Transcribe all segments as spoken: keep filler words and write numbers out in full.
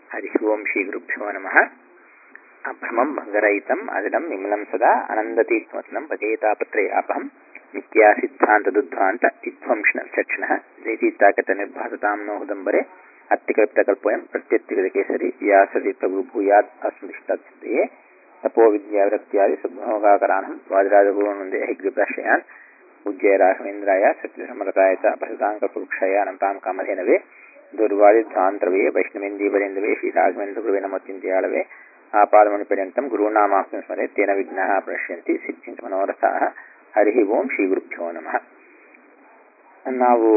ಹರಿ ಓಂ ಶ್ರೀ ಗುರುಭ್ಯೋ ನಮಃ. ಅಭ್ರಮಂ ಭಂಗರಹಿತಂ ಅಜಡಂ ವಿಮಲಂ ಸದಾ ಅನಂದತೀರ್ಥವತ್ನಂ ಭಜೇತಾಪತ್ರಯಾಪಹಂ ನಿತ್ಯಾ ಸಿದ್ಧಾಂತದುದ್ಧಾಂತ ವಿಧ್ವಂಸನ ಚಕ್ಷಣಃ ಜಯತೀರ್ಥಾಕತ ನಿರ್ಭಾಸತಾಂ ನೋ ಹೃದಂಬರೆ ಅತ್ಯಕಲ್ಪಿತಕಲ್ಪೋಯಂ ಪ್ರತ್ಯತ್ಯಗತ ಕೇಸರಿ ವ್ಯಾಸತೀರ್ಥಗುರು ಭೂಯಾತ್ ಅಸ್ಮೃಷ್ಟಾತ್ಸಿದ್ಧಯೇ ತಪೋ ವಿದ್ಯಾವೃತ್ಯಾದಿ ಸದ್ಭೋಗಾಕರಾನಹಂ ವಾದಿರಾಜಗುರುವಂದೇ ಹಿಗ್ರಿಪ್ರಾಶ್ರಯಾನ್ ಪೂಜ್ಯ ರಾಘವೇಂದ್ರಾಯ ಸತ್ಯಸಮರತಾಯ ಚ ಭಸತಾಂಕಪುರುಕ್ಷಯ ನಂತಾಂ ಕಾಮಧೇನವೇ ದುರ್ವಾದಿಧ್ವಾಂತರವೇ ವೈಷ್ಣವೇಂದೀವರೇಂದವೇ ಶ್ರೀರಾಘವೇಂದ್ರ ನಮೋತ್ಯಂತ್ಯಾಳವೇ ಆಪಾದಮಣಿಪರ್ಯಂತಂ ಗುರುನಾಮಾಪ್ತಿಂ ಸ್ಮರೆ ತೇನ ವಿಘ್ನಾಃ ಪ್ರಣಶ್ಯಂತಿ ಸಿದ್ಧಿಂಚ ಮನೋರಥಾಃ. ಹರಿ ಓಂ ಶ್ರೀ ಗುರುಭ್ಯೋ ನಮಃ. ನಾವು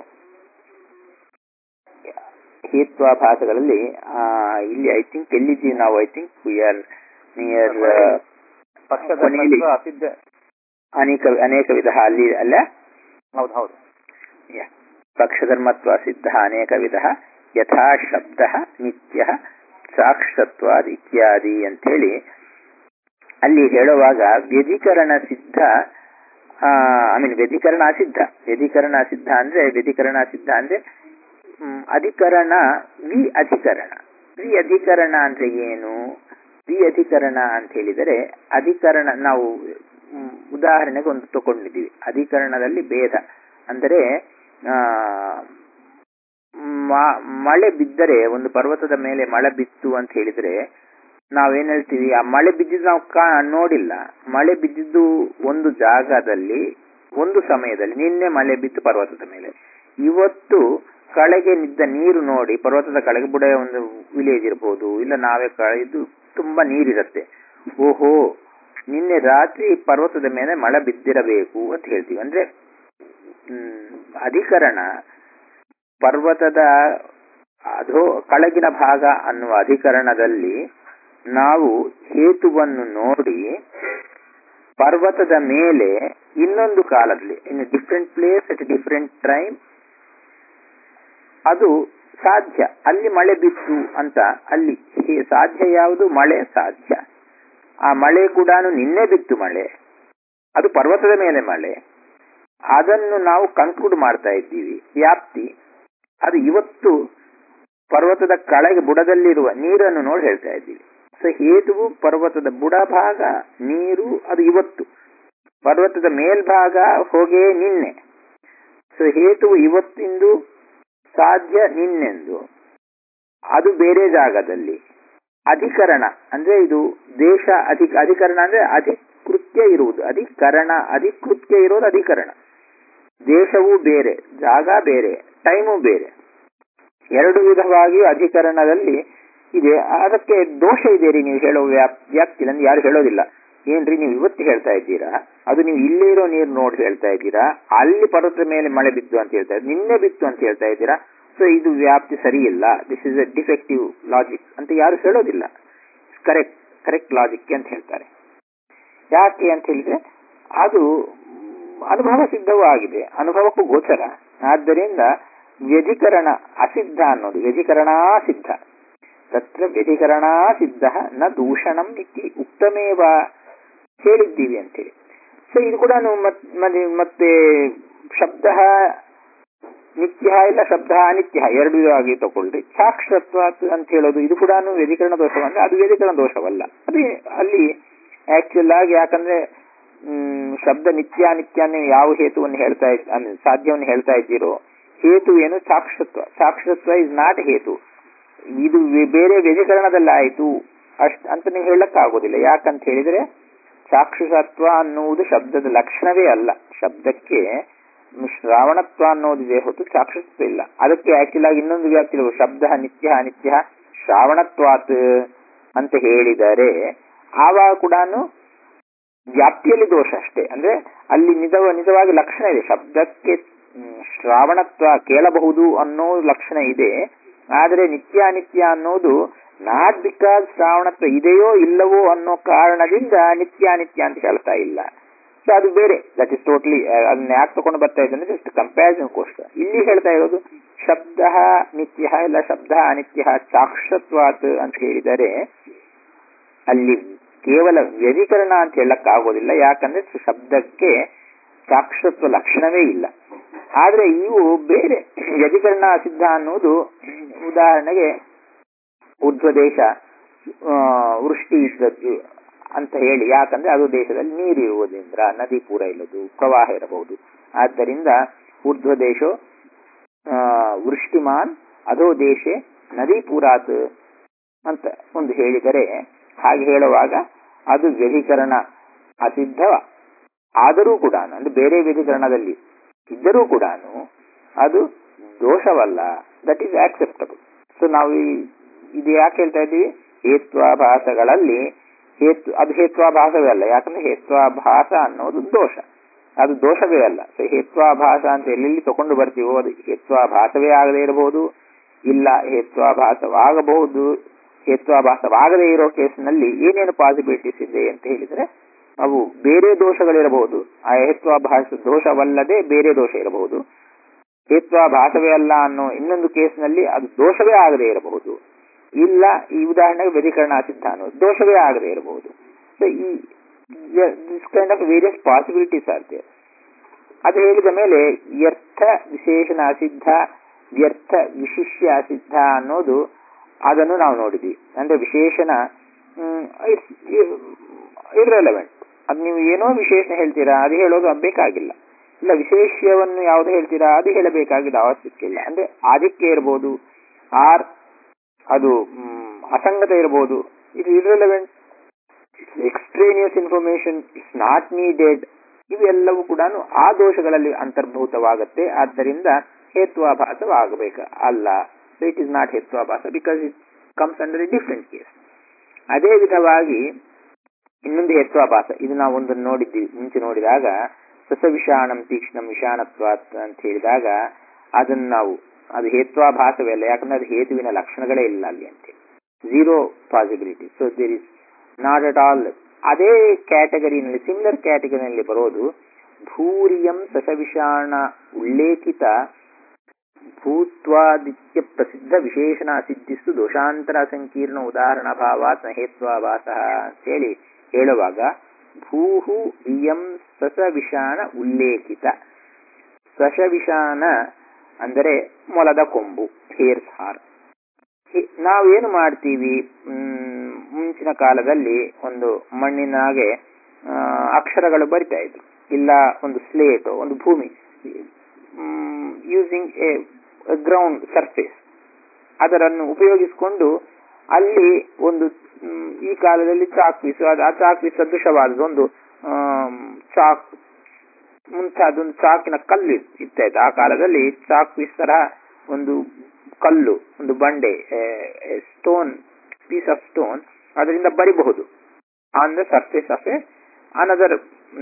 ಹೇತ್ವಾಭಾಸಗಳಲ್ಲಿ ಇಲ್ಲಿ ಐ ಥಿಂಕ್ ಎಲ್ಲಿದ್ದೀವಿ ನಾವು? I think we are near ಅಸಿದ್ಧ ಅನೇಕ ಅನೇಕ ವಿಧ ಅಲ್ಲಿ ಅಲ್ಲ. ಹೌದು ಹೌದು ಪಕ್ಷಧರ್ಮತ್ವ ಸಿದ್ಧ ಅನೇಕ ವಿಧ ಯಥಾ ಶಬ್ದ ನಿತ್ಯ ಸಾಕ್ಷತ್ವಾದ್ ಇತ್ಯಾದಿ ಅಂತೇಳಿ ಅಲ್ಲಿ ಹೇಳುವಾಗ ವ್ಯಧಿಕರಣ ಸಿದ್ಧ, ಐ ಮೀನ್ ವ್ಯಧಿಕರಣ ಅಸಿದ್ಧ. ವ್ಯಧಿಕರಣ ಅಸಿದ್ಧ ಅಂದ್ರೆ ವ್ಯಧಿಕರಣ ಅಸಿದ್ಧ ಅಂದ್ರೆ ಅಧಿಕರಣ ವಿ ಅಧಿಕರಣ. ವಿ ಅಧಿಕರಣ ಅಂದ್ರೆ ಏನು? ವಿ ಅಧಿಕರಣ ಅಂತ ಹೇಳಿದರೆ ಅಧಿಕರಣ ನಾವು ಉದಾಹರಣೆಗೆ ಒಂದು ತಗೊಂಡಿದ್ದೀವಿ. ಅಧಿಕರಣದಲ್ಲಿ ಭೇದ ಅಂದರೆ ಮಳೆ ಬಿದ್ದರೆ, ಒಂದು ಪರ್ವತದ ಮೇಲೆ ಮಳೆ ಬಿತ್ತು ಅಂತ ಹೇಳಿದ್ರೆ ನಾವೇನ್ ಹೇಳ್ತೀವಿ? ಆ ಮಳೆ ಬಿದ್ದಿದ್ದು ನಾವು ಕಾ ನೋಡಿಲ್ಲ. ಮಳೆ ಬಿದ್ದಿದ್ದು ಒಂದು ಜಾಗದಲ್ಲಿ ಒಂದು ಸಮಯದಲ್ಲಿ, ನಿನ್ನೆ ಮಳೆ ಬಿತ್ತು ಪರ್ವತದ ಮೇಲೆ. ಇವತ್ತು ಕಳೆಗೆ ನಿದ್ದ ನೀರು ನೋಡಿ, ಪರ್ವತದ ಕಳೆಗೆ ಬುಡ ಒಂದು ವಿಲೇಜ್ ಇರ್ಬೋದು, ಇಲ್ಲ ನಾವೇ ಕಳೆದು ತುಂಬಾ ನೀರಿರುತ್ತೆ. ಓಹೋ, ನಿನ್ನೆ ರಾತ್ರಿ ಪರ್ವತದ ಮೇಲೆ ಮಳೆ ಬಿದ್ದಿರಬೇಕು ಅಂತ ಹೇಳ್ತೀವಿ. ಅಂದ್ರೆ ಹ್ಮ್ ಅಧಿಕರಣ ಪರ್ವತದ ಅಧೋ ಕೆಳಗಿನ ಭಾಗ ಅನ್ನುವ ಅಧಿಕರಣದಲ್ಲಿ ನಾವು ಹೇತುವನ್ನು ನೋಡಿ ಪರ್ವತದ ಮೇಲೆ ಇನ್ನೊಂದು ಕಾಲದಲ್ಲಿ, in different place at different time ಅದು ಸಾಧ್ಯ, ಅಲ್ಲಿ ಮಳೆ ಬಿತ್ತು ಅಂತ. ಅಲ್ಲಿ ಸಾಧ್ಯ ಯಾವುದು? ಮಳೆ ಸಾಧ್ಯ. ಆ ಮಳೆ ಕೂಡ ನಿನ್ನೆ ಬಿತ್ತು ಮಳೆ, ಅದು ಪರ್ವತದ ಮೇಲೆ ಮಳೆ. ಅದನ್ನು ನಾವು ಕನ್ಕ್ಲೂಡ್ ಮಾಡ್ತಾ ಇದ್ದೀವಿ. ವ್ಯಾಪ್ತಿ ಅದು ಇವತ್ತು ಪರ್ವತದ ಕೆಳಗೆ ಬುಡದಲ್ಲಿರುವ ನೀರನ್ನು ನೋಡಿ ಹೇಳ್ತಾ ಇದ್ದೀವಿ. ಸೊ ಹೇತುವು ಪರ್ವತದ ಬುಡ ಭಾಗ ನೀರು ಅದು ಇವತ್ತು, ಪರ್ವತದ ಮೇಲ್ಭಾಗ ಹೊಗೆ ನಿನ್ನೆ. ಸೊ ಹೇತುವು ಇವತ್ತಿಂದು, ಸಾಧ್ಯ ನಿನ್ನೆಂದು, ಅದು ಬೇರೆ ಜಾಗದಲ್ಲಿ. ಅಧಿಕರಣ ಅಂದ್ರೆ ಇದು ದೇಶ. ಅಧಿಕ ಅಧಿಕರಣ ಅಂದ್ರೆ ಅಧಿಕೃತ್ಯ ಇರುವುದು. ಅಧಿಕರಣ ಅಧಿಕೃತ್ಯ ಇರೋದು ಅಧಿಕರಣ. ದೇಶವೂ ಬೇರೆ, ಜಾಗ ಬೇರೆ, ಟೈಮು ಬೇರೆ, ಎರಡು ವಿಧವಾಗಿ ಅಧಿಕರಣದಲ್ಲಿ ಇದೆ. ಅದಕ್ಕೆ ದೋಷ ಇದೆ ರೀ ನೀವು ಹೇಳೋ ವ್ಯಾಪ್ತಿ ಅಂದ್ರೆ ಯಾರು ಹೇಳೋದಿಲ್ಲ. ಏನ್ರಿ ನೀವು ಇವತ್ತು ಹೇಳ್ತಾ ಇದ್ದೀರಾ, ಅದು ನೀವು ಇಲ್ಲೇ ಇರೋ ನೀರು ನೋಡಿ ಹೇಳ್ತಾ ಇದ್ದೀರಾ, ಅಲ್ಲಿ ಪರ್ವತದ ಮೇಲೆ ಮಳೆ ಬಿದ್ದು ಅಂತ ಹೇಳ್ತಾ ಇದ್ದೀರಾ, ನಿನ್ನೆ ಬಿತ್ತು ಅಂತ ಹೇಳ್ತಾ ಇದ್ದೀರಾ. ಸೊ ಇದು ವ್ಯಾಪ್ತಿ ಸರಿ ಇಲ್ಲ, this is a defective logic ಅಂತ ಯಾರು ಹೇಳೋದಿಲ್ಲ. ಕರೆಕ್ಟ್ ಕರೆಕ್ಟ್ ಲಾಜಿಕ್ ಅಂತ ಹೇಳ್ತಾರೆ. ಯಾಕೆ ಅಂತ ಹೇಳಿದ್ರೆ ಅದು ಅನುಭವ ಸಿದ್ಧವೂ ಆಗಿದೆ, ಅನುಭವಕ್ಕೂ ಗೋಚರ. ಆದ್ದರಿಂದ ವ್ಯಧಿಕರಣ ಅಸಿದ್ಧ ಅನ್ನೋದು ವ್ಯಧಿಕರಣಾ ಸಿದ್ಧ. ತತ್ರ ವ್ಯಧಿಕರಣಾ ಸಿದ್ಧ ನ ದೂಷಣಂ ಇತಿ ಉಕ್ತಮೇವ ಹೇಳಿದ್ದೀವಿ ಅಂತೇಳಿ. ಸೊ ಇದು ಕೂಡ ಮತ್ತೆ ಶಬ್ದ ನಿತ್ಯ ಇಲ್ಲ ಶಬ್ದ ಅನಿತ್ಯ ಎರಡು ವಿಧವಾಗಿ ತಗೊಳ್ರಿ. ಸಾಕ್ಷತ್ವ ಅಂತ ಹೇಳೋದು ಇದು ಕೂಡ ವ್ಯಧಿಕರಣ ದೋಷವಂದ್ರೆ ಅದು ವ್ಯಧಿಕರಣ ದೋಷವಲ್ಲ. ಅದು ಅಲ್ಲಿ ಆಕ್ಚುಲ್ ಆಗಿ, ಯಾಕಂದ್ರೆ ಹ್ಮ್ ಶಬ್ದ ನಿತ್ಯ ನಿತ್ಯ ನೀವು ಯಾವ ಹೇತುವನ್ನು ಹೇಳ್ತಾ ಇದ್ ಸಾಧ್ಯವನ್ನು ಹೇಳ್ತಾ ಇದ್ದೀರೋ, ಹೇತು ಏನು? ಸಾಕ್ಷತ್ವ. ಸಾಕ್ಷತ್ವ ಇಸ್ ನಾಟ್ ಹೇತು. ಇದು ಬೇರೆ ವ್ಯಧಿಕರಣದಲ್ಲಿ ಆಯಿತು ಅಷ್ಟ ಅಂತ ನೀವು ಹೇಳಕ್ಕಾಗೋದಿಲ್ಲ. ಯಾಕಂತ ಹೇಳಿದ್ರೆ ಸಾಕ್ಷಿಸತ್ವ ಅನ್ನುವುದು ಶಬ್ದದ ಲಕ್ಷಣವೇ ಅಲ್ಲ. ಶಬ್ದಕ್ಕೆ ಶ್ರಾವಣತ್ವ ಅನ್ನೋದಿದೆ ಹೊತ್ತು ಸಾಕ್ಷಿತ್ವ ಇಲ್ಲ. ಅದಕ್ಕೆ ಆಕ್ಚುಲ್ ಆಗಿ ಇನ್ನೊಂದು ವ್ಯಾಪ್ತಿ ಇರುವ ಶಬ್ದ ನಿತ್ಯ ಅನಿತ್ಯ ಶ್ರಾವಣತ್ವಾತ್ ಅಂತ ಹೇಳಿದರೆ ಆವಾಗ ಕೂಡ ವ್ಯಾಪ್ತಿಯಲ್ಲಿ ದೋಷ ಅಷ್ಟೇ. ಅಂದ್ರೆ ಅಲ್ಲಿ ನಿಜವ ನಿಜವಾಗಿ ಲಕ್ಷಣ ಇದೆ. ಶಬ್ದಕ್ಕೆ ಶ್ರಾವಣತ್ವ ಕೇಳಬಹುದು ಅನ್ನೋ ಲಕ್ಷಣ ಇದೆ, ಆದರೆ ನಿತ್ಯ ಅನಿತ್ಯ ಅನ್ನೋದು ನಾಟ್ ಬಿಕಾಸ್ ಶ್ರಾವಣತ್ವ ಇದೆಯೋ ಇಲ್ಲವೋ ಅನ್ನೋ ಕಾರಣದಿಂದ ನಿತ್ಯ ಅನಿತ್ಯ ಅಂತ ಹೇಳ್ತಾ ಇಲ್ಲ. ಸೊ ಅದು ಬೇರೆ. That is totally. ಅದನ್ನ ಯಾಕೆ ತಗೊಂಡು ಬರ್ತಾ ಇದ್ದೆ ಅಂದ್ರೆ ಜಸ್ಟ್ ಕಂಪ್ಯಾರಿಸನ್ ಕೋಸ್ಕರ. ಇಲ್ಲಿ ಹೇಳ್ತಾ ಇರೋದು ಶಬ್ದ ನಿತ್ಯ ಇಲ್ಲ ಶಬ್ದ ಅನಿತ್ಯ ಸಾಕ್ಷತ್ವಾತ್ ಅಂತ ಹೇಳಿದರೆ ಅಲ್ಲಿ ಕೇವಲ ವ್ಯಧಿಕರಣ ಅಂತ ಹೇಳಕ್ ಆಗೋದಿಲ್ಲ. ಯಾಕಂದ್ರೆ ಶಬ್ದಕ್ಕೆ ಸಾಕ್ಷತ್ವ ಲಕ್ಷಣವೇ ಇಲ್ಲ. ಆದ್ರೆ ಇವು ಬೇರೆ. ವ್ಯಧಿಕರಣ ಸಿದ್ಧ ಅನ್ನೋದು ಉದಾಹರಣೆಗೆ ಊರ್ಧ್ವ ದೇಶ ವೃಷ್ಟಿ ಇದ್ದದ್ದು ಅಂತ ಹೇಳಿ, ಯಾಕಂದ್ರೆ ಅದು ದೇಶದಲ್ಲಿ ನೀರು ಇರುವುದರಿಂದ, ನದಿ ಪೂರ ಇಲ್ಲದು, ಪ್ರವಾಹ ಇರಬಹುದು. ಆದ್ದರಿಂದ ಊರ್ಧ್ವ ದೇಶ ವೃಷ್ಟಿಮಾನ್ ಅಧೋ ದೇಶೆ ನದಿ ಪೂರಾತ್ ಅಂತ ಒಂದು ಹೇಳಿದರೆ, ಹಾಗೆ ಹೇಳುವಾಗ ಅದು ವ್ಯಧಿಕರಣ ಅಸಿದ್ಧ ಆದರೂ ಕೂಡ, ಅಂದ್ರೆ ಬೇರೆ ವ್ಯಧಿಕರಣದಲ್ಲಿ ಇದ್ದರೂ ಕೂಡ ಅದು ದೋಷವಲ್ಲ, ದಟ್ ಈಸ್ ಆಕ್ಸೆಪ್ಟಬಲ್. ಸೊ ನಾವು ಇದು ಯಾಕೆ ಹೇಳ್ತಾ ಇದ್ದೀವಿ? ಹೇತ್ವಾಭಾಸಗಳಲ್ಲಿ ಹೇತು ಅದು ಹೇತ್ವಾಭಾಸವೇ ಅಲ್ಲ, ಯಾಕಂದ್ರೆ ಹೇತ್ವಾಭಾಸ ಅನ್ನೋದು ದೋಷ, ಅದು ದೋಷವೇ ಅಲ್ಲ. ಸೊ ಹೇತ್ವಾಭಾಸ ಅಂತ ಎಲ್ಲೆಲ್ಲಿ ತಗೊಂಡು ಬರ್ತೀವೋ ಅದು ಹೇತ್ವಾಭಾಸವೇ ಆಗದೇ ಇರಬಹುದು, ಇಲ್ಲ ಹೇತ್ವಾಭಾಸವಾಗಬಹುದು. ಹೇತ್ವಾಭಾಸವಾಗದೇ ಇರೋ ಕೇಸಿನಲ್ಲಿ ಏನೇನು ಪಾಸಿಬಿಲಿಟೀಸ್ ಇದೆ ಅಂತ ಹೇಳಿದ್ರೆ, ಅವು ಬೇರೆ ದೋಷಗಳಿರಬಹುದು. ಆ ಹೇತ್ವಾಭಾಸ ದೋಷವಲ್ಲದೆ ಬೇರೆ ದೋಷ ಇರಬಹುದು. ಹೇತ್ವಾಭಾಸವೇ ಅಲ್ಲ ಅನ್ನೋ ಇನ್ನೊಂದು ಕೇಸ್ನಲ್ಲಿ ಅದು ದೋಷವೇ ಆಗದೇ ಇರಬಹುದು. ಇಲ್ಲ, ಈ ಉದಾಹರಣೆಗೆ ವ್ಯಧಿಕರಣ ಸಿದ್ಧ ಅನ್ನೋದು ದೋಷವೇ ಆಗದೇ ಇರಬಹುದು. ಸೊ ಈ this kind of various possibilities are there. ಅದು ಹೇಳಿದ ಮೇಲೆ ವ್ಯರ್ಥ ವಿಶೇಷಣ ಅಸಿದ್ಧ, ವ್ಯರ್ಥ ವಿಶಿಷ್ಯ ಅಸಿದ್ಧ ಅನ್ನೋದು ಅದನ್ನು ನಾವು ನೋಡಿದ್ವಿ. ಅಂದ್ರೆ ವಿಶೇಷಣ ಇರ್ರೆಲೆವೆಂಟ್, ಅದು ನೀವು ಏನೋ ವಿಶೇಷಣ ಹೇಳ್ತೀರಾ ಅದು ಹೇಳೋದು ಬೇಕಾಗಿಲ್ಲ. ಇಲ್ಲ, ವಿಶೇಷ್ಯವನ್ನು ಯಾವುದು ಹೇಳ್ತೀರಾ ಅದು ಹೇಳಬೇಕಾಗಿಲ್ಲ, ಅವಶ್ಯಕ ಇಲ್ಲ. ಅಂದ್ರೆ ಆದಿತ್ಯ ಇರಬಹುದು, ಆರ್ ಅದು ಅಸಂಗತ ಇರಬಹುದು. ಇದು irrelevant, extraneous information, it's not needed. ಇವೆಲ್ಲವೂ ಕೂಡ ಆ ದೋಷಗಳಲ್ಲಿ ಅಂತರ್ಭೂತವಾಗುತ್ತೆ. ಆದ್ದರಿಂದ ಹೇತ್ವಾಭಾಸವಾಗಬೇಕು ಅಲ್ಲ. ಸೊ ಇಟ್ ಇಸ್ ನಾಟ್ ಹೇತ್ವಾಭಾಸ because it comes under a different case. ಅದೇ ವಿಧವಾಗಿ ಇನ್ನೊಂದು ಹೇತ್ವಾಭಾಸ, ಇದು ನಾವು ಒಂದನ್ನು ನೋಡಿದ್ದೀವಿ ಮುಂಚೆ ನೋಡಿದಾಗ, ಸಸವಿಷಾಣಂ ತೀಕ್ಷ್ಣಂ ವಿಷಾಣತ್ವಾತ್ ಅಂತ ಹೇಳಿದಾಗ ಅದನ್ನು ನಾವು ಅದು ಹೇತ್ವಾಭಾಸವೇ ಅಲ್ಲ, ಯಾಕಂದ್ರೆ ಅದು ಹೇತುವಿನ ಲಕ್ಷಣಗಳೇ ಇಲ್ಲ ಅಲ್ಲಿ ಅಂತೇಳಿ, zero possibility. So there is not at all. ಅದೇ ಕ್ಯಾಟಗರಿನಲ್ಲಿ, ಸಿಮಿಲರ್ ಕ್ಯಾಟಗರಿನಲ್ಲಿ ಬರೋದು ಭೂರಿಯಂ ಸಸವಿಷಾಣ ಉಲ್ಲೇಖಿತ ಭೂತ್ವಾದಿತ್ಯ ಪ್ರಸಿದ್ಧ ವಿಶೇಷಣ ಸಿದ್ಧಿಸ್ತು ದೋಷಾಂತರ ಸಂಕೀರ್ಣ ಉದಾಹರಣ ಭಾವಾತ್ ನ ಹೇತ್ವಾಭಾಸ ಅಂತೇಳಿ ಹೇಳುವಾಗ, ಭೂಹು ಇಯಂ ಸಸವಿಷಾಣ ಉಲ್ಲೇಖಿತ. ಸಸವಿಷಾಣ ಅಂದರೆ ಮೊಲದ ಕೊಂಬು, ಹೇರ್ಸ್ ಹಾರ್. ನಾವೇನು ಮಾಡ್ತೀವಿ, ಮುಂಚಿನ ಕಾಲದಲ್ಲಿ ಒಂದು ಮಣ್ಣಿನಾಗೆ ಅಕ್ಷರಗಳು ಬರಿತಾ ಇದ್ರು, ಇಲ್ಲ ಒಂದು ಸ್ಲೇಟ್, ಒಂದು ಭೂಮಿ, ಯೂಸಿಂಗ್ ಎ ಗ್ರೌಂಡ್ ಸರ್ಫೇಸ್, ಅದರನ್ನು ಉಪಯೋಗಿಸಿಕೊಂಡು ಅಲ್ಲಿ ಒಂದು ಈ ಕಾಲದಲ್ಲಿ ಚಾಕ್ ಪೀಸು, ಅದು ಆ ಚಾಕ್ ಪೀಸ್ ಸದೃಶವಾದದ್ದು ಒಂದು ಚಾಕ್ ಮುಂತಾದೊಂದು ಚಾಕಿನ ಕಲ್ಲು ಇತ್ತಾಯ್ತು. ಆ ಕಾಲದಲ್ಲಿ ಚಾಕ್ ಪೀಸ್ ತರ ಒಂದು ಕಲ್ಲು, ಒಂದು ಬಂಡೆ, ಸ್ಟೋನ್, ಪೀಸ್ ಆಫ್ ಸ್ಟೋನ್, ಅದರಿಂದ ಬರಿಬಹುದು on the surface of a another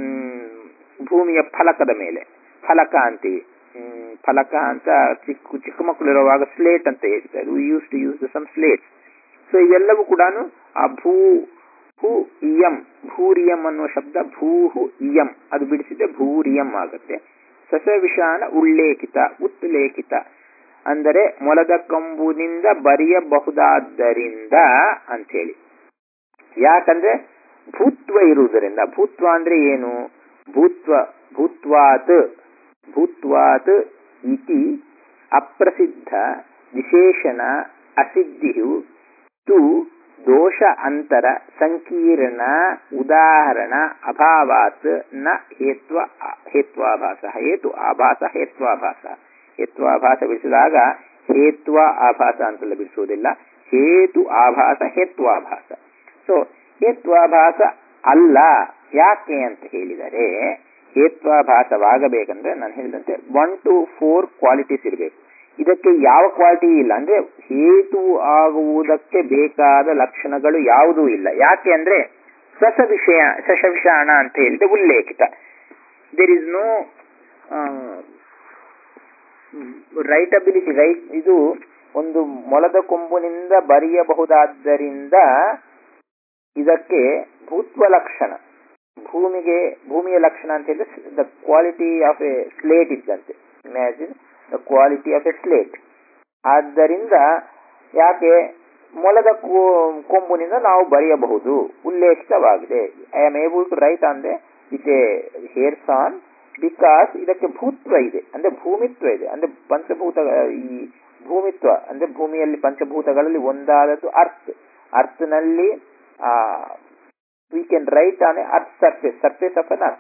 ಭೂಮಿಯ ಫಲಕದ ಮೇಲೆ. ಫಲಕ ಅಂತೀವಿ, ಫಲಕ ಅಂತ ಚಿಕ್ಕ ಚಿಕ್ಕ ಮಕ್ಕಳು ಇರುವಾಗ ಸ್ಲೇಟ್ ಅಂತ ಹೇಳ್ತಾರೆ, we use to use some slates. So ಇವೆಲ್ಲವೂ ಕೂಡ ಆ ಭೂ ಭೂ ಇಯಂ, ಭೂರಿಯಂ ಅನ್ನುವ ಶಬ್ದ ಭೂಹು ಇಯಂ ಅದು ಬಿಡಿಸಿದ್ರೆ ಭೂರಿಯಂ ಆಗುತ್ತೆ. ಸಸವಿಷಾಣ ಉಲ್ಲೇಖಿತ, ಉತ್ಲೇಖಿತ ಅಂದರೆ ಮೊಲದ ಕಂಬುನಿಂದ ಬರೆಯಬಹುದಾದ್ದರಿಂದ ಅಂಥೇಳಿ. ಯಾಕಂದ್ರೆ ಭೂತ್ವ ಇರುವುದರಿಂದ. ಭೂತ್ವ ಅಂದ್ರೆ ಏನು? ಭೂತ್ವ ಭೂತ್ವಾತ್ ಭೂತ್ವಾತ್ ಇತಿ ಅಪ್ರಸಿದ್ಧ ವಿಶೇಷಣ ಅಸಿದ್ಧಿಯು ತು ದೋಷ ಅಂತರ ಸಂಕೀರ್ಣ ಉದಾಹರಣ ಅಭಾವಾತ್ ನ ಹೇತ್ವ ಹೇತ್ವಾಭಾಸ. ಹೇತು ಆಭಾಸ ಹೇತ್ವಾಭಾಸ. ಹೇತ್ವಾಭಾಸ ಬಿಡಿಸಿದಾಗ ಹೇತ್ವ ಆಭಾಸ ಅಂತೆಲ್ಲ ಬಿಡಿಸುವುದಿಲ್ಲ, ಹೇತು ಆಭಾಸ ಹೇತ್ವಾಭಾಸ. ಸೊ ಹೇತ್ವಾಭಾಸ ಅಲ್ಲ. ಯಾಕೆ ಅಂತ ಹೇಳಿದರೆ, ಹೇತ್ವಾಭಾಸವಾಗಬೇಕಂದ್ರೆ ನಾನು ಹೇಳಿದಂತೆ ಒನ್ ಟು ಫೋರ್ ಕ್ವಾಲಿಟೀಸ್ ಇರಬೇಕು. ಇದಕ್ಕೆ ಯಾವ ಕ್ವಾಲಿಟಿ ಇಲ್ಲ, ಅಂದ್ರೆ ಹೇತು ಆಗುವುದಕ್ಕೆ ಬೇಕಾದ ಲಕ್ಷಣಗಳು ಯಾವುದೂ ಇಲ್ಲ. ಯಾಕೆ ಅಂದ್ರೆ ಸಸ ವಿಷಯ ಸಸವಿಷಾಣ ಅಂತ ಹೇಳಿದ್ರೆ ಉಲ್ಲೇಖಿತ. There is no writability. Right ಇದು ಒಂದು ಮೊಲದ ಕೊಂಬುನಿಂದ ಬರೆಯಬಹುದಾದ್ದರಿಂದ ಇದಕ್ಕೆ ಭೂತ್ವ ಲಕ್ಷಣ, ಭೂಮಿಗೆ ಭೂಮಿಯ ಲಕ್ಷಣ ಅಂತ ಹೇಳಿದ್ರೆ the quality of a slate ಇದ್ದಂತೆ. Imagine the quality of a slate. ಆದ್ದರಿಂದ ಯಾಕೆ ಮೊಲದ ಕೊಂಬುನಿಂದ ನಾವು ಬರೆಯಬಹುದು, ಉಲ್ಲೇಖಿತವಾಗಿದೆ. I am able to write on the with a hare's on because ಇದಕ್ಕೆ ಭೂತ್ವ ಇದೆ, ಅಂದ್ರೆ ಭೂಮಿತ್ವ ಇದೆ. ಅಂದ್ರೆ ಪಂಚಭೂತ ಈ ಭೂಮಿತ್ವ ಅಂದ್ರೆ ಭೂಮಿಯಲ್ಲಿ ಪಂಚಭೂತಗಳಲ್ಲಿ ಒಂದಾದದ್ದು ಅರ್ತ್. ಅರ್ಥನಲ್ಲಿ we can write on a earth surface, surface of an earth.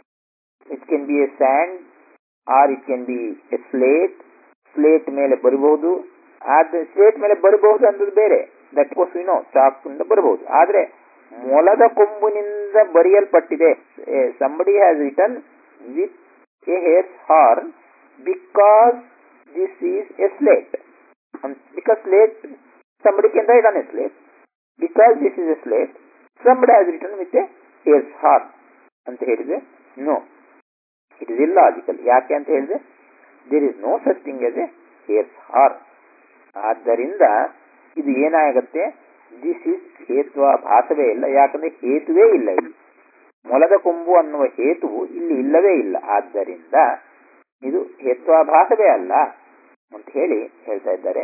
It can be a sand or it can be a slate. Slate ಮೇಲೆ ಬರಬಹುದು, ಆದ್ರೆ ಸ್ಲೇಟ್ ಮೇಲೆ ಬರಬಹುದು ಅನ್ನೋದು ಬೇರೆ, that was we know, chalk ಇಂದ ಬರಬಹುದು. ಆದ್ರೆ ಮೊಲದ ಕೊಂಬಿನಿಂದ ಬರೆಯಲ್ಪಟ್ಟಿದೆ. Somebody has written with a hare's horn because this is a slate. Because slate somebody can write on a slate. Because this is a slate, somebody has written with a hair's horn ಅಂತ ಹೇಳಿದ್ರೆ no, it is illogical. ಯಾಕೆ ಅಂತ ಹೇಳಿದ್ರೆ there is no such thing as a hare's horn. ಆದ್ದರಿಂದ ಇದು ಏನಾಗುತ್ತೆ, this is ಹೇತ್ವಾಭಾಸವೇ ಇಲ್ಲ. ಯಾಕಂದ್ರೆ ಹೇತುವೇ ಇಲ್ಲ ಇಲ್ಲಿ. ಮೊಲದ ಕೊಂಬು ಅನ್ನುವ ಹೇತುವು ಇಲ್ಲಿ ಇಲ್ಲವೇ ಇಲ್ಲ. ಆದ್ದರಿಂದ ಇದು ಹೇತ್ವಾಭಾಸವೇ ಅಲ್ಲ ಅಂತ ಹೇಳಿ ಹೇಳ್ತಾ ಇದ್ದಾರೆ.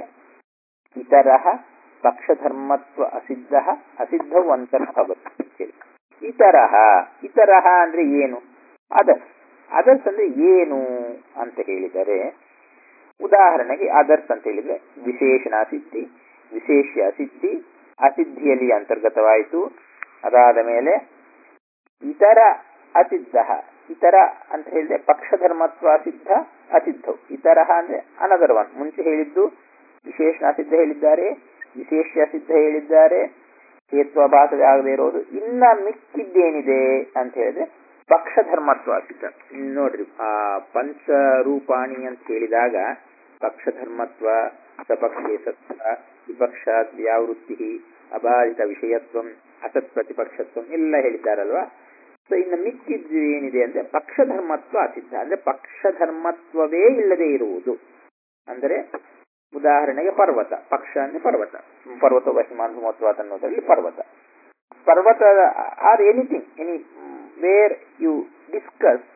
ಇತರ ಪಕ್ಷಧರ್ಮತ್ವ ಅಸಿದ್ಧ ಅಸಿದ್ಧವು ಅಂತರ್ಭವತಿ. ಇತರ ಇತರ ಅಂದ್ರೆ ಏನು? ಅದರ್ಸ್. ಅದರ್ಸ್ ಅಂದ್ರೆ ಏನು ಅಂತ ಹೇಳಿದರೆ, ಉದಾಹರಣೆಗೆ ಅದರ್ಸ್ ಅಂತ ಹೇಳಿದ್ರೆ ವಿಶೇಷಣ ಅಸಿದ್ಧಿ, ವಿಶೇಷ್ಯ ಅಸಿದ್ಧಿ, ಅಸಿದ್ಧಿಯಲ್ಲಿ ಅಂತರ್ಗತವಾಯಿತು. ಅದಾದ ಮೇಲೆ ಇತರ ಅಸಿದ್ಧ. ಇತರ ಅಂತ ಹೇಳಿದ್ರೆ ಪಕ್ಷಧರ್ಮತ್ವ ಅಸಿದ್ಧ ಅಸಿದ್ಧವು. ಇತರ ಅಂದ್ರೆ ಅನದರ್ ಒನ್. ಮುಂಚೆ ಹೇಳಿದ್ದು ವಿಶೇಷಣ ಅಸಿದ್ಧ ಹೇಳಿದ್ದಾರೆ, ವಿಶೇಷ್ಯ ಸಿದ್ಧ ಹೇಳಿದ್ದಾರೆ, ಹೇತ್ವಾಭಾಸವೇ ಆಗದೆ ಇರೋದು. ಇನ್ನ ಮಿಕ್ಕಿದ್ದೇನಿದೆ ಅಂತ ಹೇಳಿದ್ರೆ ಪಕ್ಷಧರ್ಮತ್ವ ಸಿದ್ಧ. ನೋಡ್ರಿ, ಆ ಪಂಚರೂಪಾಣಿ ಅಂತ ಹೇಳಿದಾಗ ಪಕ್ಷಧರ್ಮತ್ವ, ಸಪಕ್ಷೇ ಸತ್ವ, ವಿಪಕ್ಷ ವ್ಯಾವೃತ್ತಿ, ಅಬಾಧಿತ ವಿಷಯತ್ವಂ, ಅಸತ್ ಪ್ರತಿಪಕ್ಷತ್ವಂ ಎಲ್ಲ ಹೇಳಿದ್ದಾರಲ್ವಾ. ಸೊ ಇನ್ನು ಮಿಕ್ಕಿದ್ದು ಏನಿದೆ ಅಂದ್ರೆ ಪಕ್ಷಧರ್ಮತ್ವ ಅಸಿದ್ಧ, ಅಂದ್ರೆ ಪಕ್ಷಧರ್ಮತ್ವವೇ ಇಲ್ಲದೆ ಇರುವುದು. ಅಂದರೆ ಉದಾಹರಣೆಗೆ ಪರ್ವತ, ಪಕ್ಷ ಅಂದ್ರೆ ಪರ್ವತ, ಪರ್ವತ ವಹಿಮಾನ್ ಹಿಮೋತ್ವಾತ್ ಅನ್ನೋದ್ರಲ್ಲಿ ಪರ್ವತ. Parvata or anything, anywhere you discuss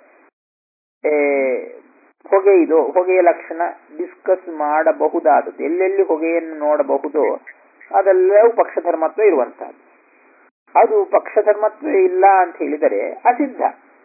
a hoge, ಇದು ಹೊಗೆಯ ಲಕ್ಷಣ ಡಿಸ್ಕಸ್ ಮಾಡಬಹುದಾದದ್ದು, ಎಲ್ಲೆಲ್ಲಿ ಹೊಗೆಯನ್ನು ನೋಡಬಹುದು ಅದೆಲ್ಲವೂ ಪಕ್ಷಧರ್ಮತ್ವ ಇರುವಂತಹದ್ದು. ಅದು ಪಕ್ಷಧರ್ಮತ್ವ ಇಲ್ಲ ಅಂತ ಹೇಳಿದರೆ ಅಸಿದ್ಧ.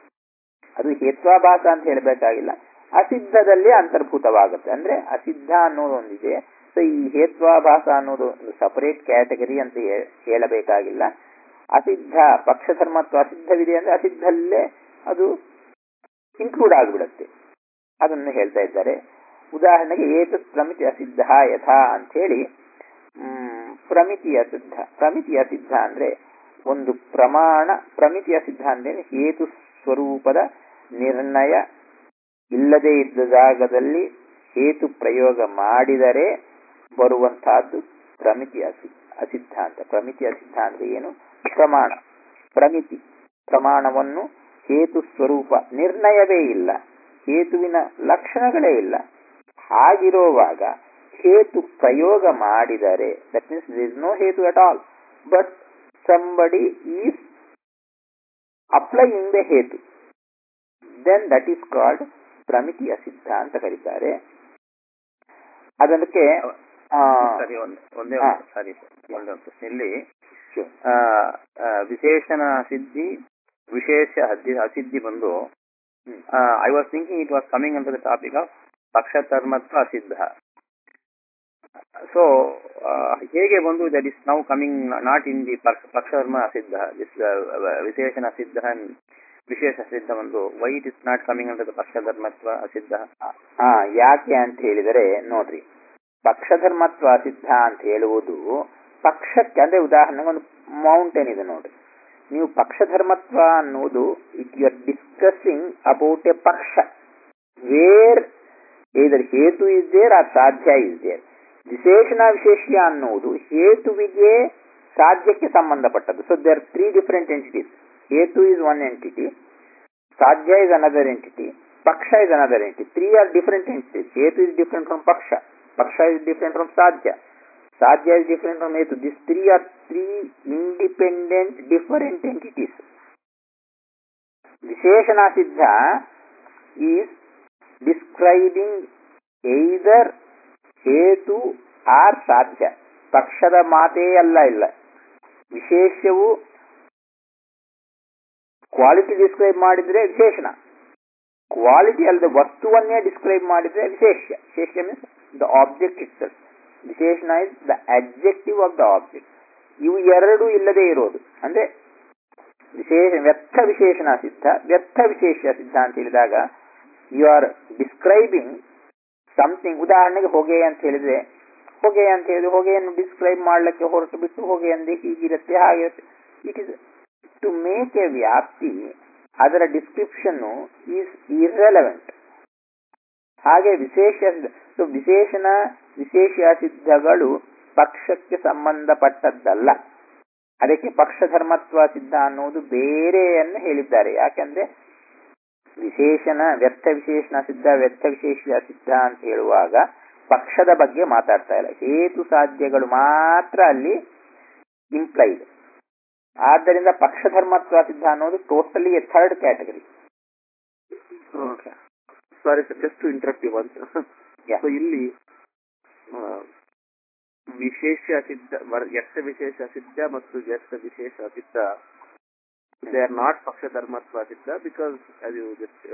ಅದು ಹೇತ್ವಾಭಾಸ ಅಂತ ಹೇಳಬೇಕಾಗಿಲ್ಲ, ಅಸಿದ್ಧದಲ್ಲಿ ಅಂತರ್ಭೂತವಾಗುತ್ತೆ. ಅಂದ್ರೆ ಅಸಿದ್ಧ ಅನ್ನೋದೊಂದಿದೆ. ಸೊ ಈ ಹೇತ್ವಾಭಾಸ ಅನ್ನೋದು ಒಂದು ಸಪರೇಟ್ ಕ್ಯಾಟಗರಿ ಅಂತ ಹೇಳಬೇಕಾಗಿಲ್ಲ. ಅಸಿದ್ಧ ಪಕ್ಷಧರ್ಮತ್ವ ಅಸಿದ್ಧವಿದೆ ಅಂದ್ರೆ ಅಸಿದ್ಧಲ್ಲೇ ಅದು ಇನ್ಕ್ಲೂಡ್ ಆಗಿಬಿಡುತ್ತೆ. ಅದನ್ನು ಹೇಳ್ತಾ ಇದ್ದಾರೆ. ಉದಾಹರಣೆಗೆ ಏತತ್ ಪ್ರಮಿತಿ ಅಸಿದ್ಧ ಯಥಾ ಅಂತ ಹೇಳಿ, ಹ್ಮ್ ಪ್ರಮಿತಿ ಅಸಿದ್ಧ. ಪ್ರಮಿತಿ ಅಸಿದ್ಧ ಅಂದ್ರೆ ಒಂದು ಪ್ರಮಾಣ. ಪ್ರಮಿತಿ ಅಸಿದ್ಧ ಅಂದ್ರೆ ಹೇತು ಸ್ವರೂಪದ ನಿರ್ಣಯ ಇಲ್ಲದೆ ಇದ್ದ ಜಾಗದಲ್ಲಿ ಹೇತು ಪ್ರಯೋಗ ಮಾಡಿದರೆ ಬರುವಂತಹದ್ದು ಪ್ರಮಿತಿ ಅಸಿ ಅಸಿದ್ಧ ಅಂತ. ಪ್ರಮಿತಿ ಅಸಿದ್ಧ ಅಂದ್ರೆ ಏನು? ಪ್ರಮಾಣ, ಪ್ರಮಿತಿ, ಪ್ರಮಾಣವನ್ನು ಹೇತು ಸ್ವರೂಪ ನಿರ್ಣಯವೇ ಇಲ್ಲ, ಹೇತುವಿನ ಲಕ್ಷಣಗಳೇ ಇಲ್ಲ. ಹಾಗಿರುವಾಗ ಹೇತು ಪ್ರಯೋಗ ಮಾಡಿದರೆ, that means there is no hetu at all, but somebody is applying the hetu, then that is called ಪ್ರಮಿತಿ ಅಸಿದ್ಧ ಅಂತ ಕರೀತಾರೆ. ಅದಕ್ಕೆ ಸರಿ, ಒಂದೇ ಸಾರಿ ಒಂದೇ ಪ್ರಶ್ನೆಯಲ್ಲಿ ವಿಶೇಷಣ ಸಿದ್ಧಿ, ವಿಶೇಷ ಅಸಿದ್ಧಿ ಬಂದು, I was thinking it was coming unto the topic of pakshadharmatva asiddha. So ಹೇಗೆ ಬಂದು that is now coming not in the pakshadharma asiddha, this ವಿಶೇಷಣ ಸಿದ್ಧ ವಿಶೇಷ ಸಿದ್ಧ ಒಂದು, why it is not coming unto the pakshadharmatva asiddha? ಹಾ ಯಾಕೆ ಅಂತ ಹೇಳಿದರೆ, ನೋಡ್ರಿ, ಪಕ್ಷಧರ್ಮತ್ವ ಅಸಿದ್ಧ ಅಂತ ಹೇಳುವುದು ಪಕ್ಷಕ್ಕೆ, ಅಂದ್ರೆ ಉದಾಹರಣೆಗೆ ಒಂದು ಮೌಂಟೇನ್ ಇದೆ ನೋಡ್ರಿ, ನೀವು ಪಕ್ಷಧರ್ಮತ್ವ ಅನ್ನುವುದು it you are discussing about a paksha where either hetu is there or sadhya is there. ವಿಶೇಷಣ ವಿಶೇಷ್ಯ ಅನ್ನುವುದು ಹೇತುವಿಗೆ ಸಾಧ್ಯಕ್ಕೆ ಸಂಬಂಧಪಟ್ಟದ್ದು. So there are three different entities. Hetu is one entity, sadhya is another entity, paksha is another entity. Three are different entities. Hetu is different from paksha. Paksha is different from sadhya. Sadhya is different from hetu. These three are three independent, different entities. Visheshana Siddha is describing either hetu or sadhya. Pakshada mate alla illa. Visheshavu quality describe ಮಾಡಿದ್ರೆ ವಿಶೇಷಣ, quality ಅಲ್ಲದೆ ವಸ್ತುವನ್ನೇ describe ಮಾಡಿದ್ರೆ ವಿಶೇಷ್ಯ. Visheshya means the object itself. Visheshana is the adjective of the object. ಇವು ಎರಡು ಇಲ್ಲದೆ ಇರೋದು ಅಂದ್ರೆ ವಿಶೇಷ ವ್ಯರ್ಥ ವಿಶೇಷಣ ಸಿದ್ಧ, ವ್ಯರ್ಥ ವಿಶೇಷ ಸಿದ್ಧ ಅಂತ ಹೇಳಿದಾಗ ಯು ಆರ್ ಡಿಸ್ಕ್ರೈಬಿಂಗ್ ಸಮಥಿಂಗ್. ಉದಾಹರಣೆಗೆ ಹೊಗೆ ಅಂತ ಹೇಳಿದ್ರೆ, ಹೊಗೆ ಅಂತ ಹೇಳಿದ್ರೆ ಹೊಗೆಯನ್ನು ಡಿಸ್ಕ್ರೈಬ್ ಮಾಡ್ಲಿಕ್ಕೆ ಹೊರಟು ಬಿಟ್ಟು ಹೊಗೆ ಅಂದ್ರೆ ಹೀಗಿರುತ್ತೆ ಹಾಗಿರುತ್ತೆ. It is to make a vyapti, ಅದರ ಡಿಸ್ಕ್ರಿಪ್ಷನ್ ಈಸ್ ಇರ್ರೆಲೆವೆಂಟ್. ಹಾಗೆ ವಿಶೇಷ ಸೊ ವಿಶೇಷಣ ವಿಶೇಷ ಸಿದ್ಧಗಳು ಪಕ್ಷಕ್ಕೆ ಸಂಬಂಧಪಟ್ಟದ್ದಲ್ಲ. ಅದಕ್ಕೆ ಪಕ್ಷ ಧರ್ಮತ್ವ ಸಿದ್ಧ ಅನ್ನುವುದು ಬೇರೆಯನ್ನು ಹೇಳಿದ್ದಾರೆ. ಯಾಕೆಂದ್ರೆ ವಿಶೇಷಣ ವ್ಯರ್ಥ ವಿಶೇಷಣ ಸಿದ್ಧ, ವ್ಯರ್ಥ ವಿಶೇಷ ಸಿದ್ಧ ಅಂತ ಹೇಳುವಾಗ ಪಕ್ಷದ ಬಗ್ಗೆ ಮಾತಾಡ್ತಾ ಇಲ್ಲ, ಹೇತು ಸಾಧ್ಯಗಳು ಮಾತ್ರ ಅಲ್ಲಿ ಇಂಪ್ಲೈಡ್. ಆದ್ದರಿಂದ ಪಕ್ಷ ಧರ್ಮತ್ವ ಸಿದ್ಧ ಅನ್ನೋದು totally a third category. Sorry sir, just to interrupt you once. So ಇಲ್ಲಿ ವಿಶೇಷ ಸಿದ್ಧ, ವ್ಯರ್ಥ ವಿಶೇಷ ಸಿದ್ಧ ಮತ್ತು ವ್ಯರ್ಥ ವಿಶೇಷ ಸಿದ್ಧ, ದೇ ಆರ್ ನಾಟ್ ಪಕ್ಷ ಧರ್ಮತ್ವ ಸಿದ್ಧ ಬಿಕಾಸ್ ಅದು just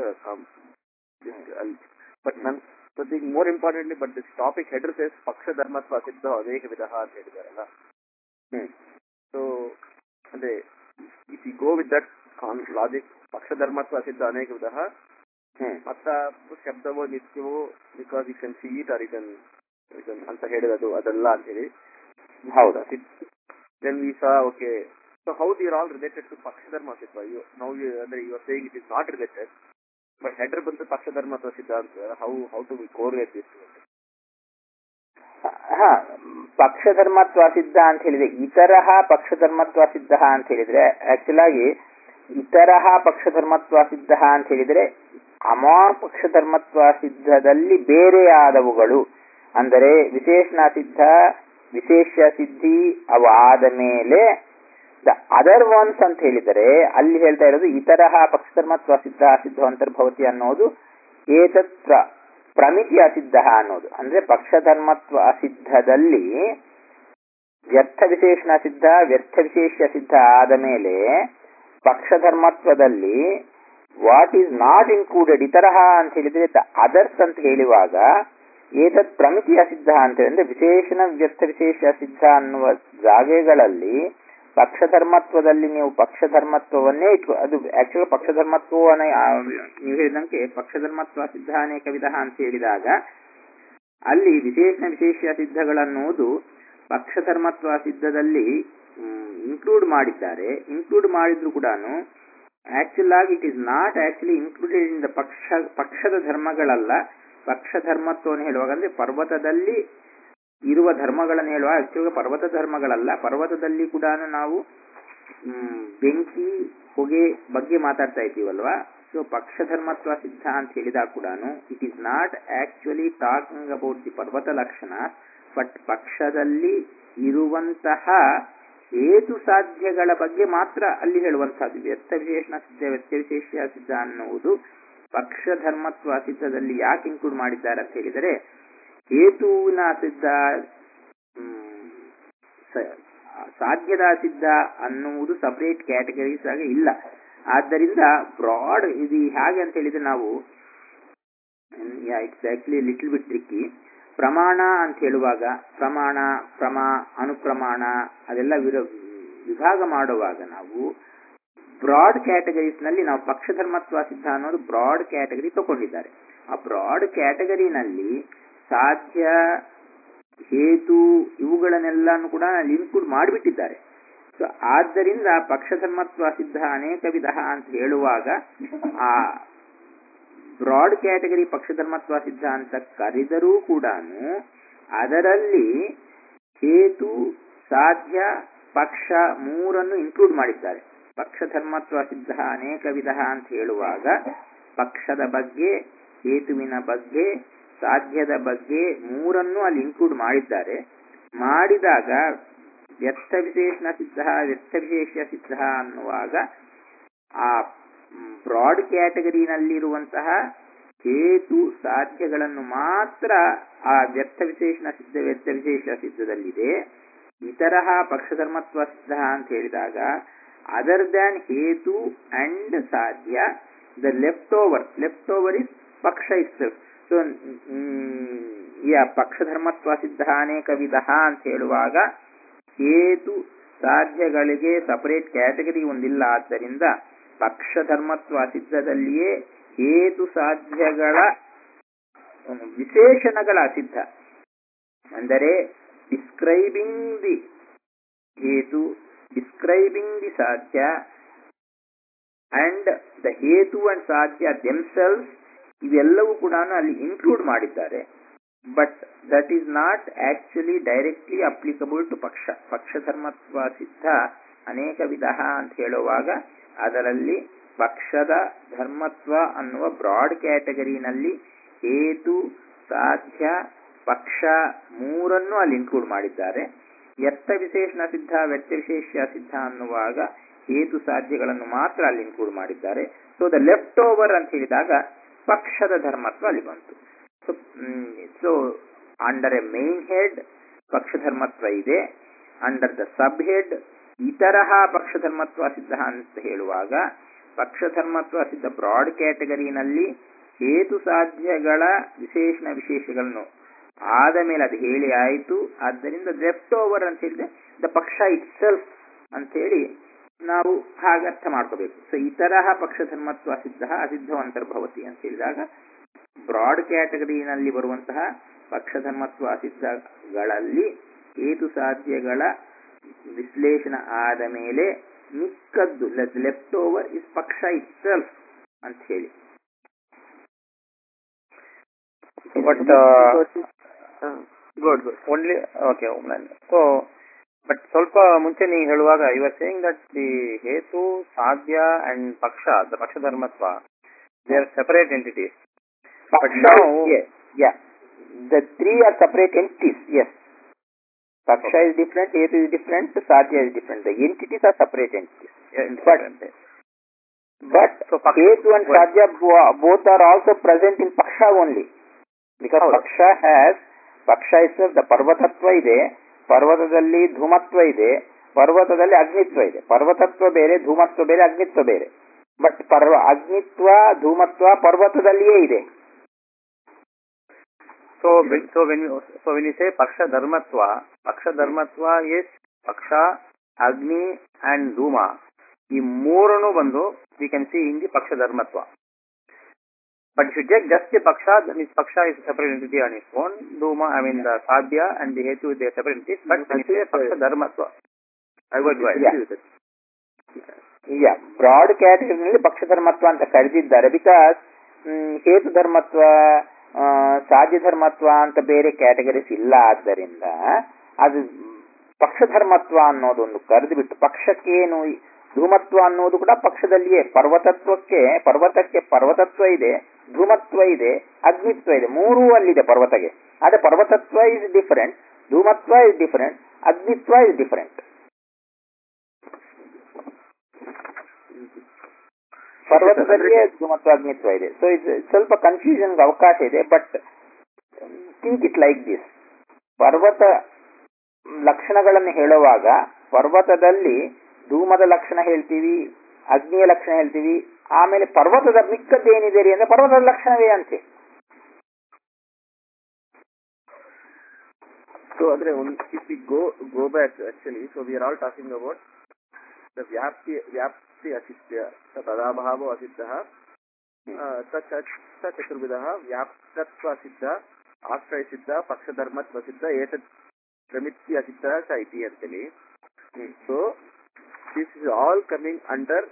but none more importantly but this topic header says ಪಕ್ಷ ಧರ್ಮತ್ವ ಸಿದ್ಧ ಅನೇಕ ವಿಧ ಅಂತ ಹೇಳಿದಾರಲ್ಲ. ಸೊ ಅದೇ if you go with that logic, ಪಕ್ಷ ಧರ್ಮತ್ವ ಸಿದ್ಧ ಅನೇಕ ವಿಧ ಮತ್ತ ಶಬ್ದವೋ ನಿತ್ಯವೋ because you can see it or you can ಅಂತ ಹೇಳಿರೋದು ಅದಲ್ಲ ಅಂತ ಹೇಳಿ. ಹೌದಾ? Then we saw okay, so how the are all related to paksha dharma siddha. You now ಅಂದ್ರೆ you are saying it is not related, but header ಬಂತು ಪಕ್ಷ ಧರ್ಮತ್ವ ಸಿದ್ಧ ಅಂತ. How how to we correlate this? ಹಾ, ಪಕ್ಷ ಧರ್ಮತ್ವ ಸಿದ್ಧ ಅಂತ ಹೇಳಿದ್ರೆ ಇತರ ಪಕ್ಷ ಧರ್ಮತ್ವ ಸಿದ್ಧ ಅಂತ ಹೇಳಿದ್ರೆ ಆಕ್ಚುಲ್ ಆಗಿ ಇತರ ಪಕ್ಷ ಧರ್ಮತ್ವ ಸಿದ್ಧ ಅಂತ ಹೇಳಿದ್ರೆ ಅಮಾ ಪಕ್ಷ ಧರ್ಮತ್ವ ಸಿದ್ಧದಲ್ಲಿ ಬೇರೆಯಾದವುಗಳು. ಅಂದರೆ ವಿಶೇಷಣ ಸಿದ್ಧ ವಿಶೇಷ ಸಿದ್ಧಿ ಅವು ಆದ ಮೇಲೆ ದ ಅದರ್ ಒನ್ಸ್ ಅಂತ ಹೇಳಿದರೆ ಅಲ್ಲಿ ಹೇಳ್ತಾ ಇರೋದು ಇತರ ಪಕ್ಷ ಧರ್ಮತ್ವ ಸಿದ್ಧ ಸಿದ್ಧ ಅಂತರ್ಭವತಿ ಅನ್ನೋದು ಏತತ್ ಪ್ರಮಿತಿ ಅಸಿದ್ಧ ಅನ್ನೋದು. ಅಂದ್ರೆ ಪಕ್ಷ ಧರ್ಮತ್ವ ಅಸಿದ್ಧದಲ್ಲಿ ವ್ಯರ್ಥ ವಿಶೇಷಣ ಸಿದ್ಧ ವ್ಯರ್ಥ ವಿಶೇಷ ಸಿದ್ಧ ಆದ ಮೇಲೆ ಪಕ್ಷ ಧರ್ಮತ್ವದಲ್ಲಿ ವಾಟ್ ಈಸ್ ನಾಟ್ ಇನ್ಕ್ಲೂಡೆಡ್ ಇತರ ಅಂತ ಹೇಳಿದ್ರೆ ಅದರ್ಸ್ ಅಂತ ಹೇಳುವಾಗ ಏತತ್ ಪ್ರಮಿತಿ ಅಸಿದ್ಧ ಅಂತ ಹೇಳಿದ್ರೆ ವಿಶೇಷಣ ವ್ಯರ್ಥ ವಿಶೇಷ ಸಿದ್ಧ ಅನ್ನುವ ಜಾಗೆಗಳಲ್ಲಿ ಪಕ್ಷ ಧರ್ಮತ್ವದಲ್ಲಿ ನೀವು ಪಕ್ಷ ಧರ್ಮತ್ವವನ್ನೇ ಇಟ್ಕೊ. ಅದು ಆಕ್ಚುಲ್ ಪಕ್ಷ ಧರ್ಮತ್ವವನ್ನ ನೀವು ಹೇಳಿದಂತೆ ಪಕ್ಷ ಧರ್ಮತ್ವ ಸಿದ್ಧ ಅನೇಕ ವಿಧ ಅಂತ ಹೇಳಿದಾಗ ಅಲ್ಲಿ ವಿಶೇಷಣ ವಿಶೇಷ ಸಿದ್ಧಗಳನ್ನುವುದು ಪಕ್ಷ ಧರ್ಮತ್ವ ಸಿದ್ಧದಲ್ಲಿ ಇನ್ಕ್ಲೂಡ್ ಮಾಡಿದ್ದಾರೆ. ಇನ್ಕ್ಲೂಡ್ ಮಾಡಿದ್ರು ಕೂಡ ಆಕ್ಚುಲ್ ಆಗಿ it is not actually included in the paksha ಪಕ್ಷದ ಧರ್ಮಗಳಲ್ಲ. ಪಕ್ಷ ಧರ್ಮತ್ವವನ್ನು ಹೇಳುವಾಗ ಅಂದ್ರೆ ಪರ್ವತದಲ್ಲಿ ಇರುವ ಧರ್ಮಗಳನ್ನು ಹೇಳುವ ಆಕ್ಚುಲ್ ಪರ್ವತ ಧರ್ಮಗಳಲ್ಲ. ಪರ್ವತದಲ್ಲಿ ಕೂಡ ನಾವು ಬೆಂಕಿ ಹೊಗೆ ಬಗ್ಗೆ ಮಾತಾಡ್ತಾ ಇದ್ದೀವಲ್ವಾ. ಸೊ ಪಕ್ಷ ಧರ್ಮತ್ವ ಸಿದ್ಧ ಅಂತ ಹೇಳಿದಾಗ ಕೂಡ it is not actually talking about the parvata lakshana, but ಪಕ್ಷದಲ್ಲಿ ಇರುವಂತಹ ಹೇತು ಸಾಧ್ಯಗಳ ಬಗ್ಗೆ ಮಾತ್ರ ಅಲ್ಲಿ ಹೇಳುವಂತಹದ್ದು. ವ್ಯರ್ಥ ವಿಶೇಷಣ ಸಿದ್ಧ ವ್ಯರ್ಥ ವಿಶೇಷ ಸಿದ್ಧ ಅನ್ನುವುದು ಪಕ್ಷ ಧರ್ಮತ್ವ ಸಿದ್ಧದಲ್ಲಿ ಯಾಕೆ ಇನ್ಕ್ಲೂಡ್ ಮಾಡಿದ್ದಾರೆ ಅಂತ ಹೇಳಿದರೆ ಹೇತುವಿನ ಸಿದ್ಧ ಸಾಧ್ಯದ ಸಿದ್ಧ ಅನ್ನುವುದು ಸಪರೇಟ್ ಕ್ಯಾಟಗರೀಸ್ ಆಗಿ ಇಲ್ಲ. ಆದ್ದರಿಂದ ಬ್ರಾಡ್ ಇದು ಹೇಗೆ ಅಂತ ಹೇಳಿದ್ರೆ ನಾವು it's actually little bit tricky. ಪ್ರಮಾಣ ಅಂತ ಹೇಳುವಾಗ ಪ್ರಮಾಣ ಪ್ರಮಾ ಅನುಪ್ರಮಾಣ ಅದೆಲ್ಲ ವಿಭಾಗ ಮಾಡುವಾಗ ನಾವು ಬ್ರಾಡ್ ಕ್ಯಾಟಗರೀಸ್ ನಲ್ಲಿ ನಾವು ಪಕ್ಷ ಧರ್ಮತ್ವ ಸಿದ್ಧ ಅನ್ನೋದು ಬ್ರಾಡ್ ಕ್ಯಾಟಗರಿ ತಗೊಂಡಿದ್ದಾರೆ. ಆ ಬ್ರಾಡ್ ಕ್ಯಾಟಗರಿನಲ್ಲಿ ಸಾಧ್ಯ ಹೇತು ಇವುಗಳನ್ನೆಲ್ಲಾನು ಕೂಡ ಇನ್ಕ್ಲೂಡ್ ಮಾಡಿಬಿಟ್ಟಿದ್ದಾರೆ. ಸೊ ಆದ್ದರಿಂದ ಪಕ್ಷ ಧರ್ಮತ್ವ ಸಿದ್ಧ ಅನೇಕ ವಿಧ ಅಂತ ಹೇಳುವಾಗ ಆ ಬ್ರಾಡ್ ಕ್ಯಾಟಗರಿ ಪಕ್ಷ ಧರ್ಮತ್ವ ಸಿದ್ಧ ಅಂತ ಕರೆದರೂ ಕೂಡ ಅದರಲ್ಲಿ ಹೇತು ಸಾಧ್ಯ ಪಕ್ಷ ಮೂರನ್ನು ಇನ್ಕ್ಲೂಡ್ ಮಾಡಿದ್ದಾರೆ. ಪಕ್ಷ ಧರ್ಮತ್ವ ಸಿದ್ಧ ಅನೇಕ ವಿಧ ಅಂತ ಹೇಳುವಾಗ ಪಕ್ಷದ ಬಗ್ಗೆ ಹೇತುವಿನ ಬಗ್ಗೆ ಸಾಧ್ಯದ ಬಗ್ಗೆ ಮೂರನ್ನು ಅಲ್ಲಿ ಇನ್ಕ್ಲೂಡ್ ಮಾಡಿದ್ದಾರೆ. ಮಾಡಿದಾಗ ವ್ಯರ್ಥ ವಿಶೇಷಣ ಸಿದ್ಧ ವ್ಯರ್ಥ ವಿಶೇಷ ಸಿದ್ಧ ಅನ್ನುವಾಗ ಆ ಬ್ರಾಡ್ ಕ್ಯಾಟಗರಿನಲ್ಲಿರುವಂತಹ ಹೇತು ಸಾಧ್ಯಗಳನ್ನು ಮಾತ್ರ ಆ ವ್ಯರ್ಥ ವಿಶೇಷಣ ಸಿದ್ಧ ವ್ಯರ್ಥ ವಿಶೇಷ ಸಿದ್ಧದಲ್ಲಿದೆ. ಇತರ ಪಕ್ಷ ಧರ್ಮತ್ವ ಸಿದ್ಧ ಅಂತ ಹೇಳಿದಾಗ other than hetu and sadhya the left over left over is paksha is. So ಈ ಪಕ್ಷಧರ್ಮತ್ವ ಸಿದ್ಧ ಅನೇಕ ವಿಧ ಅಂತ ಹೇಳುವಾಗ ಹೇತು ಸಾಧ್ಯಗಳಿಗೆ ಸಪರೇಟ್ ಕ್ಯಾಟಗರಿ ಒಂದಿಲ್ಲ. ಆದ್ದರಿಂದ ಪಕ್ಷಧರ್ಮತ್ವ ಸಿದ್ಧದಲ್ಲಿಯೇ ಹೇತು ಸಾಧ್ಯಗಳ ವಿಶೇಷಣಗಳ ಅಸಿದ್ಧ, ಅಂದರೆ describing the hetu, describing the sadhya and the hetu and sadhya themselves, ಇವೆಲ್ಲವೂ ಕೂಡ ಅಲ್ಲಿ ಇನ್ಕ್ಲೂಡ್ ಮಾಡಿದ್ದಾರೆ. But that is not actually directly applicable to paksha. ಪಕ್ಷಧರ್ಮತ್ವ ಸಿದ್ಧ ಅನೇಕ ವಿಧ ಅಂತ ಹೇಳುವಾಗ ಅದರಲ್ಲಿ ಪಕ್ಷದ ಧರ್ಮತ್ವ ಅನ್ನುವ ಬ್ರಾಡ್ ಕ್ಯಾಟಗರಿನಲ್ಲಿ ಹೇತು ಸಾಧ್ಯ ಪಕ್ಷ ಮೂರನ್ನು ಅಲ್ಲಿ ಇನ್ಕ್ಲೂಡ್ ಮಾಡಿದ್ದಾರೆ. ವ್ಯರ್ಥ ವಿಶೇಷಣ ಸಿದ್ಧ ವ್ಯರ್ಥ ವಿಶೇಷ ಸಿದ್ಧ ಅನ್ನುವಾಗ ಹೇತು ಸಾಧ್ಯಗಳನ್ನು ಮಾತ್ರ ಅಲ್ಲಿ ಇನ್ಕ್ಲೂಡ್ ಮಾಡಿದ್ದಾರೆ. ಸೊ ದ ಲೆಫ್ಟ್ ಓವರ್ ಅಂತ ಹೇಳಿದಾಗ ಪಕ್ಷದ ಧರ್ಮತ್ವ ಅಲ್ಲಿ ಬಂತು. So so under a main head ಪಕ್ಷಧರ್ಮತ್ವ ಇದೆ, ಅಂಡರ್ ದ ಸಬ್ ಹೆಡ್ ಇತರ ಪಕ್ಷಧರ್ಮತ್ವ ಸಿದ್ಧ ಅಂತ ಹೇಳುವಾಗ ಪಕ್ಷಧರ್ಮತ್ವ ಸಿದ್ಧ ಬ್ರಾಡ್ ಕ್ಯಾಟಗರಿನಲ್ಲಿ ಹೇತು ಸಾಧ್ಯಗಳ ವಿಶೇಷಣ ವಿಶೇಷಗಳನ್ನು ಆದ ಮೇಲೆ ಅದು ಹೇಳಿ ಆಯಿತು. ಆದ್ದರಿಂದ ಲೆಫ್ಟ್ ಓವರ್ ಅಂತ ಹೇಳಿದ್ರೆ ದ ಪಕ್ಷ ಇಟ್ ಸೆಲ್ಫ್ ಅಂತೇಳಿ ನಾವು ಹಾಗೆ ಅರ್ಥ ಮಾಡ್ಕೋಬೇಕು. ಸೊ ಈ ತರಹ ಪಕ್ಷಧರ್ಮತ್ವ ಸಿದ್ಧ ಅಸಿದ್ಧ ಅಂತರ್ಭವತಿ ಅಂತ ಹೇಳಿದಾಗ ಬ್ರಾಡ್ ಕ್ಯಾಟಗರಿನಲ್ಲಿ ಬರುವಂತಹ ಪಕ್ಷಧರ್ಮತ್ವ ಅಸಿದ್ಧಗಳಲ್ಲಿ ಹೇತು ಸಾಧ್ಯಗಳ ವಿಶ್ಲೇಷಣ ಆದ ಮೇಲೆ ಮಿಕ್ಕದ್ದು left over is paksha itself ಅಂತ ಹೇಳಿ. But good good only okay. So but ಸ್ವಲ್ಪ ಮುಂಚೆ ನೀವು ಹೇಳುವಾಗ you are saying that the hetu sadhya and paksha the pakshadharmatva they are separate entities. But now, yes, yeah, the three are separate entities. Yes, Paksha is different, Hetu is different, Sadhya is different. The entities are separate entities. Yeah, but but so Hetu and Sadhya both are also present in Paksha only, because oh. Paksha has Paksha itself the Parvatatva ಇದೆ, ಪರ್ವತದಲ್ಲಿ ಧೂಮತ್ವ ಇದೆ, ಪರ್ವತದಲ್ಲಿ ಅಗ್ನಿತ್ವ ಇದೆ. ಪರ್ವತತ್ವ ಬೇರೆ, ಧೂಮತ್ವ ಬೇರೆ, ಅಗ್ನಿತ್ವ ಬೇರೆ. But ಪರ್ವ ಅಗ್ನಿತ್ವ ಧೂಮತ್ವ ಪರ್ವತದಲ್ಲಿಯೇ ಇದೆ. So when, so when you so when you say Paksha Dharmatva, Paksha Dharmatva is Paksha, Agni and Dhuma. ಈ ಮೂರನ್ನು ಬಂದು we can see in the Paksha Dharmatva. But if you take just the Paksha, then this Paksha is a separate entity on its own. Dhuma, I mean the Sadhya and the Hetu, they are separate entities. But when you say Paksha Dharmatva, I would go ahead with it. Yeah, broad ಕ್ಯಾಟಗರಿನಲ್ಲಿ ಪಕ್ಷ ಧರ್ಮತ್ವ ಅಂತ ಕರೆದಿದ್ದಾರೆ. Because ಹೇತು ಧರ್ಮತ್ವ ಸಾಧ್ಯ ಧರ್ಮತ್ವ ಅಂತ ಬೇರೆ categories ಇಲ್ಲ. ಆದ್ದರಿಂದ ಅದು ಪಕ್ಷಧರ್ಮತ್ವ ಅನ್ನೋದೊಂದು ಕರೆದು ಬಿಟ್ಟು ಪಕ್ಷಕ್ಕೇನು ಧೂಮತ್ವ ಅನ್ನೋದು ಕೂಡ ಪಕ್ಷದಲ್ಲಿಯೇ. ಪರ್ವತತ್ವಕ್ಕೆ ಪರ್ವತಕ್ಕೆ ಪರ್ವತತ್ವ ಇದೆ, ಧೂಮತ್ವ ಇದೆ, ಅಗ್ನಿತ್ವ ಇದೆ, ಮೂರೂ ಅಲ್ಲಿದೆ ಪರ್ವತಕ್ಕೆ. ಆದ್ರೆ parvatatva is different, dhumatva is different, agnitva is different. ಪರ್ವತದಲ್ಲಿಯೇ ಧೂಮತ್ವ ಅಗ್ನಿತ್ವ ಇದೆ. ಸೊ ಇದು ಸ್ವಲ್ಪ ಕನ್ಫ್ಯೂಷನ್ಗೆ ಅವಕಾಶ ಇದೆ. But think it like this. ಪರ್ವತ ಲಕ್ಷಣಗಳನ್ನು ಹೇಳುವಾಗ ಪರ್ವತದಲ್ಲಿ ಧೂಮದ ಲಕ್ಷಣ ಹೇಳ್ತೀವಿ, ಅಗ್ನಿಯ ಲಕ್ಷಣ ಹೇಳ್ತೀವಿ, ಆಮೇಲೆ ಪರ್ವತದ ಮಿಕ್ಕದ್ದೇನಿದೆ ರೀ ಅಂದ್ರೆ ಪರ್ವತದ ಲಕ್ಷಣವೇ ಅಂತೆ. ಸೊ ಅಂದ್ರೆ if we go go back actually, so we are all talking about the vyapti vyapti asitya tadabhavo asiddha tat chaturvidah vyaptatva asiddha ಆಶ್ರಯ ಸಿದ್ಧ ಪಕ್ಷ ಧರ್ಮತ್ವ ಸಿದ್ಧ ಏತತ್ ಪ್ರಮಿತ್ಯ ಸಿದ್ಧ ಚ ಇತಿ ಅಂತೇಳಿ. So this is all coming under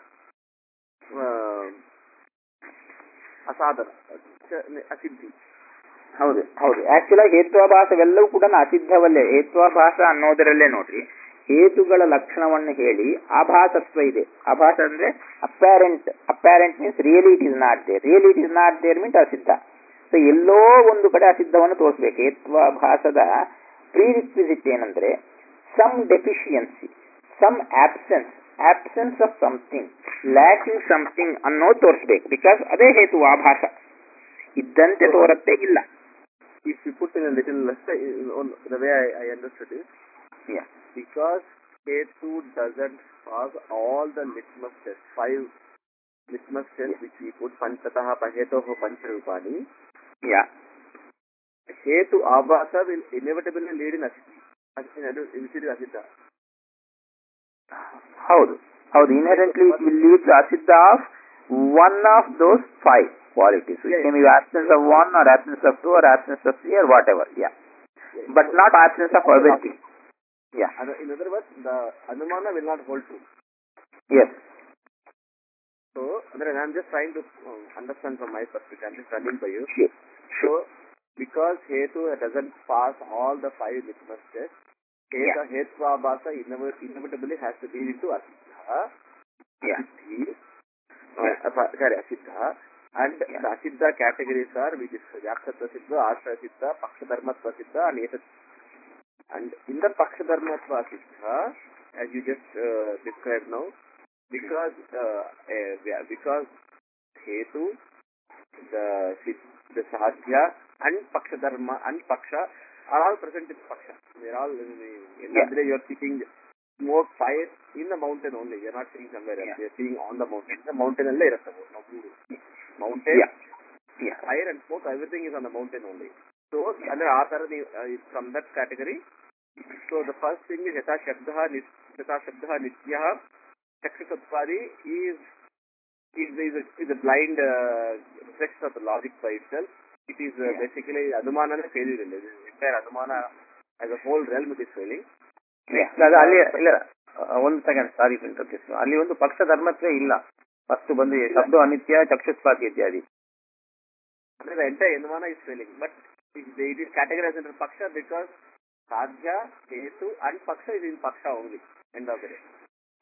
asadhana asiddhi. ಹೌದು ಹೌದು ಆಕ್ಚುಲಿ ಹೇತ್ವಾಭಾಸವೆಲ್ಲವೂ ಕೂಡ ಅಸಿದ್ಧವಲ್ಲೇ. ಹೇತ್ವಾಭಾಸ ಅನ್ನೋದರಲ್ಲೇ ನೋಡ್ರಿ, ಹೇತುಗಳ ಲಕ್ಷಣವನ್ನು ಹೇಳಿ ಆಭಾಸತ್ವ ಇದೆ. ಆಭಾಸ ಅಂದ್ರೆ apparent. Apparent means really it is not there. Really it is not there means asiddha. So ಎಲ್ಲೋ ಒಂದು ಕಡೆ ಅಸಿದ್ಧವನ್ನು ತೋರಿಸ್ಬೇಕು. ಹೇತ್ವಾಭಾಸದ ಪ್ರೀರಿಕ್ವಿಸಿಟ್ ಏನಂದ್ರೆ some deficiency, some absence, absence of something, lacking something ಅನ್ನೋದು ತೋರಿಸ್ಬೇಕು. ಬಿಕಾಸ್ ಅದೇ ಹೇತು ಆಭಾಸ. ಇದ್ದಂತೆ ತೋರತ್ತೆ ಇಲ್ಲ. If you put in a little on the way I, I understood it, yeah, because Hetu doesn't pass all the litmus tests, five litmus tests which we put panchatah pahetoh pancharupani. Yeah. hetu abhasa will inevitably lead in asiddha asiddha ಹೌದು ಹೌದು inherently it will lead to asiddha of one of those five qualities which can be absence of one or absence of two or absence of three or whatever, yeah, but not absence of everything. Yeah, in other words, the anumana will not hold true. Yes. So I am just trying to um, understand from my perspective. I am just running by you. Sure. So because hetu doesn't pass all the five litmus tests, yeah. Hetva abhasa inevitably has to be into asiddha. Yeah. Uh, yeah. Sorry, asiddha. And yeah. The asiddha categories are which is Vyapsattva siddha, Ashra siddha, Paksha Dharmatva siddha, and Etat. And in the Paksha Dharmatva siddha, as you just uh, described now, because uh, uh, because hetu, the the sadhya and Paksha Dharma and Paksha are all present in Paksha. They are all in the in yeah. the you are seeing smoke, fire in the mountain only. You are not seeing somewhere else. Yeah. You are seeing on the mountain. The mountain alle irutte. Mountain, yeah. Yeah. Fire and smoke, everything is on the mountain only. So, yeah. Under Athara uh, from that category. So, the first thing is Yata Shabdaha Yata Shabdaha Nityaha Chakshasatvadi is is, is, a, is a blind uh, reflection of the logic by itself. It is uh, yeah. basically Adumana failure. The entire Adumana as a whole realm it is failing. ಅಲ್ಲಿ ಇಲ್ಲ ಒಂದು second ಸಾರಿ ಇಂಟರ್ಪ್ರಿಸ್ ಅಲ್ಲಿ ಒಂದು ಪಕ್ಷ ಧರ್ಮತ್ವೇ ಇಲ್ಲ. First ಬಂದು ಶಬ್ದ ಅನಿತ್ಯ ಚಕ್ಷುಸ್ಪಾತಿ ಇತ್ಯಾದಿ. ಅಂದ್ರೆ the entire Anumana is failing, but it is categorized under Paksha because Sadhya, Hetu and Paksha is in Paksha only. End of the day.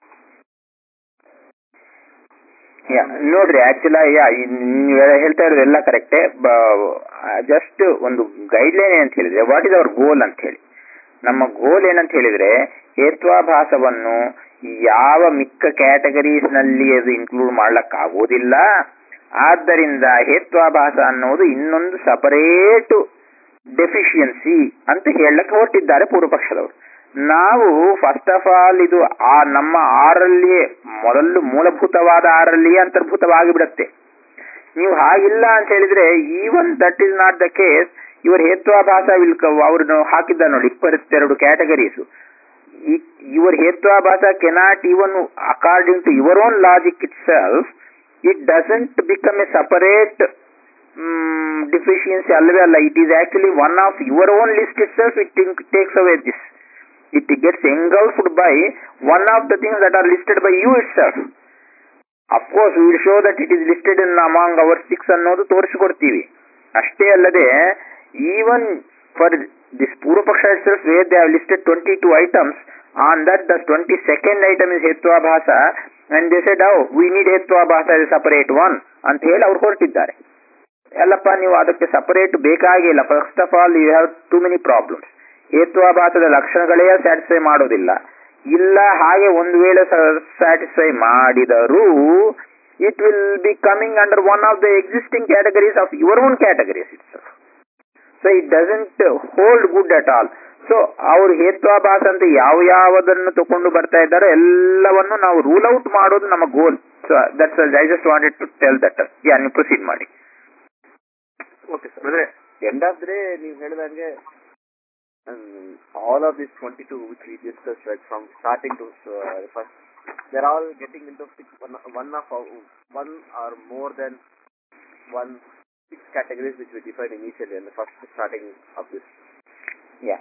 ಯಾ ನೋಡ್ರಿ ಆಕ್ಚುಲಿ ಯಾ ನೀವು ಹೇಳ್ತಾ ಇರೋದು ಎಲ್ಲ ಕರೆಕ್ಟೇ. ಜಸ್ಟ್ ಒಂದು ಗೈಡ್ಲೈನ್ ಏನಂತ ಹೇಳಿದ್ರೆ ವಾಟ್ ಇಸ್ ಅವರ್ ಗೋಲ್ ಅಂತ ಹೇಳಿ. ನಮ್ಮ ಗೋಲ್ ಏನಂತ ಹೇಳಿದ್ರೆ ಹೇತ್ವಾಭಾಸವನ್ನು ಯಾವ ಮಿಕ್ಕ ಕ್ಯಾಟಗರೀಸ್ ನಲ್ಲಿ ಅದು ಇನ್ಕ್ಲೂಡ್ ಮಾಡ್ಲಕ್ಕಾಗೋದಿಲ್ಲ. ಆದ್ದರಿಂದ ಹೇತ್ವಾಭಾಸ ಅನ್ನೋದು ಇನ್ನೊಂದು ಸಪರೇಟ್ ಡೆಫಿಷಿಯನ್ಸಿ ಅಂತ ಹೇಳಕ್ಕೆ ಹೊರಟಿದ್ದಾರೆ ಪೂರ್ವಪಕ್ಷದವರು. ನಾವು ಫಸ್ಟ್ ಆಫ್ ಆಲ್ ಇದು ಆ ನಮ್ಮ ಆರಲ್ಲಿಯೇ ಮೊದಲು ಮೂಲಭೂತವಾದ ಆರಲ್ಲಿಯೇ ಅಂತರ್ಭೂತವಾಗಿ ಬಿಡುತ್ತೆ. ನೀವು ಹಾಗಿಲ್ಲ ಅಂತ ಹೇಳಿದ್ರೆ even that is not the case. ಇವರ ಹೇತ್ವಾಭಾಸ ವಿಲ್ ಅವ್ರನ್ನು ಹಾಕಿದ್ದ ನೋಡಿ ಇಪ್ಪತ್ತೆರಡು categories. your Hetvabhasa cannot even, according to your own logic itself, it doesn't become a separate um, deficiency. It is actually one of your own list itself. It takes away this. It gets engulfed by one of the things that are listed by you itself. Of course, we will show that it is listed in among our six ಅನ್ನೋದು ತೋರಿಸಿಕೊಡ್ತೀವಿ. ಅಷ್ಟೇ ಅಲ್ಲದೆ even for this Purvapaksha itself, where they have listed twenty-two items, on that the twenty-second item is Hetvabhasa, and they said, oh, we need Hetvabhasa as a separate one ಅಂತ ಹೇಳಿ ಅವ್ರು ಹೊರಟಿದ್ದಾರೆ. ಎಲ್ಲಪ್ಪ ನೀವು ಅದಕ್ಕೆ separate ಬೇಕಾಗಿಲ್ಲ. First of all you have too many problems. ಹೇತ್ವಾಭಾಸದ ಲಕ್ಷಣಗಳೇ satisfy ಮಾಡೋದಿಲ್ಲ. ಇಲ್ಲ ಹಾಗೆ ಒಂದು ವೇಳೆ ಸ್ಯಾಟಿಸ್ಫೈ ಮಾಡಿದರೂ it will be coming under one of the existing categories of your own categories itself. So it doesn't hold good at all. So ಅವರು ಹೇತ್ವಾಭಾಸ ಅಂತ ಯಾವ ಯಾವುದನ್ನು ತಗೊಂಡು ಬರ್ತಾ ಇದ್ದಾರೋ ಎಲ್ಲವನ್ನು ನಾವು ರೂಲ್ ಔಟ್ ಮಾಡೋದು ನಮ್ಮ goal. So that's I just wanted to tell that. Yeah ನೀವು ಪ್ರೊಸೀಡ್ ಮಾಡಿ. Okay sir. ಅಂದ್ರೆ ಎಂಡ್ ಆಫ್ ದ ಡೇ ನೀವು ಹೇಳಿದಂಗೆ Um, all of these twenty-two which we discussed, right from starting to uh, first, they're all getting into six, one, one of uh, one or more than one six categories which we defined initially in the first starting of this. Yeah.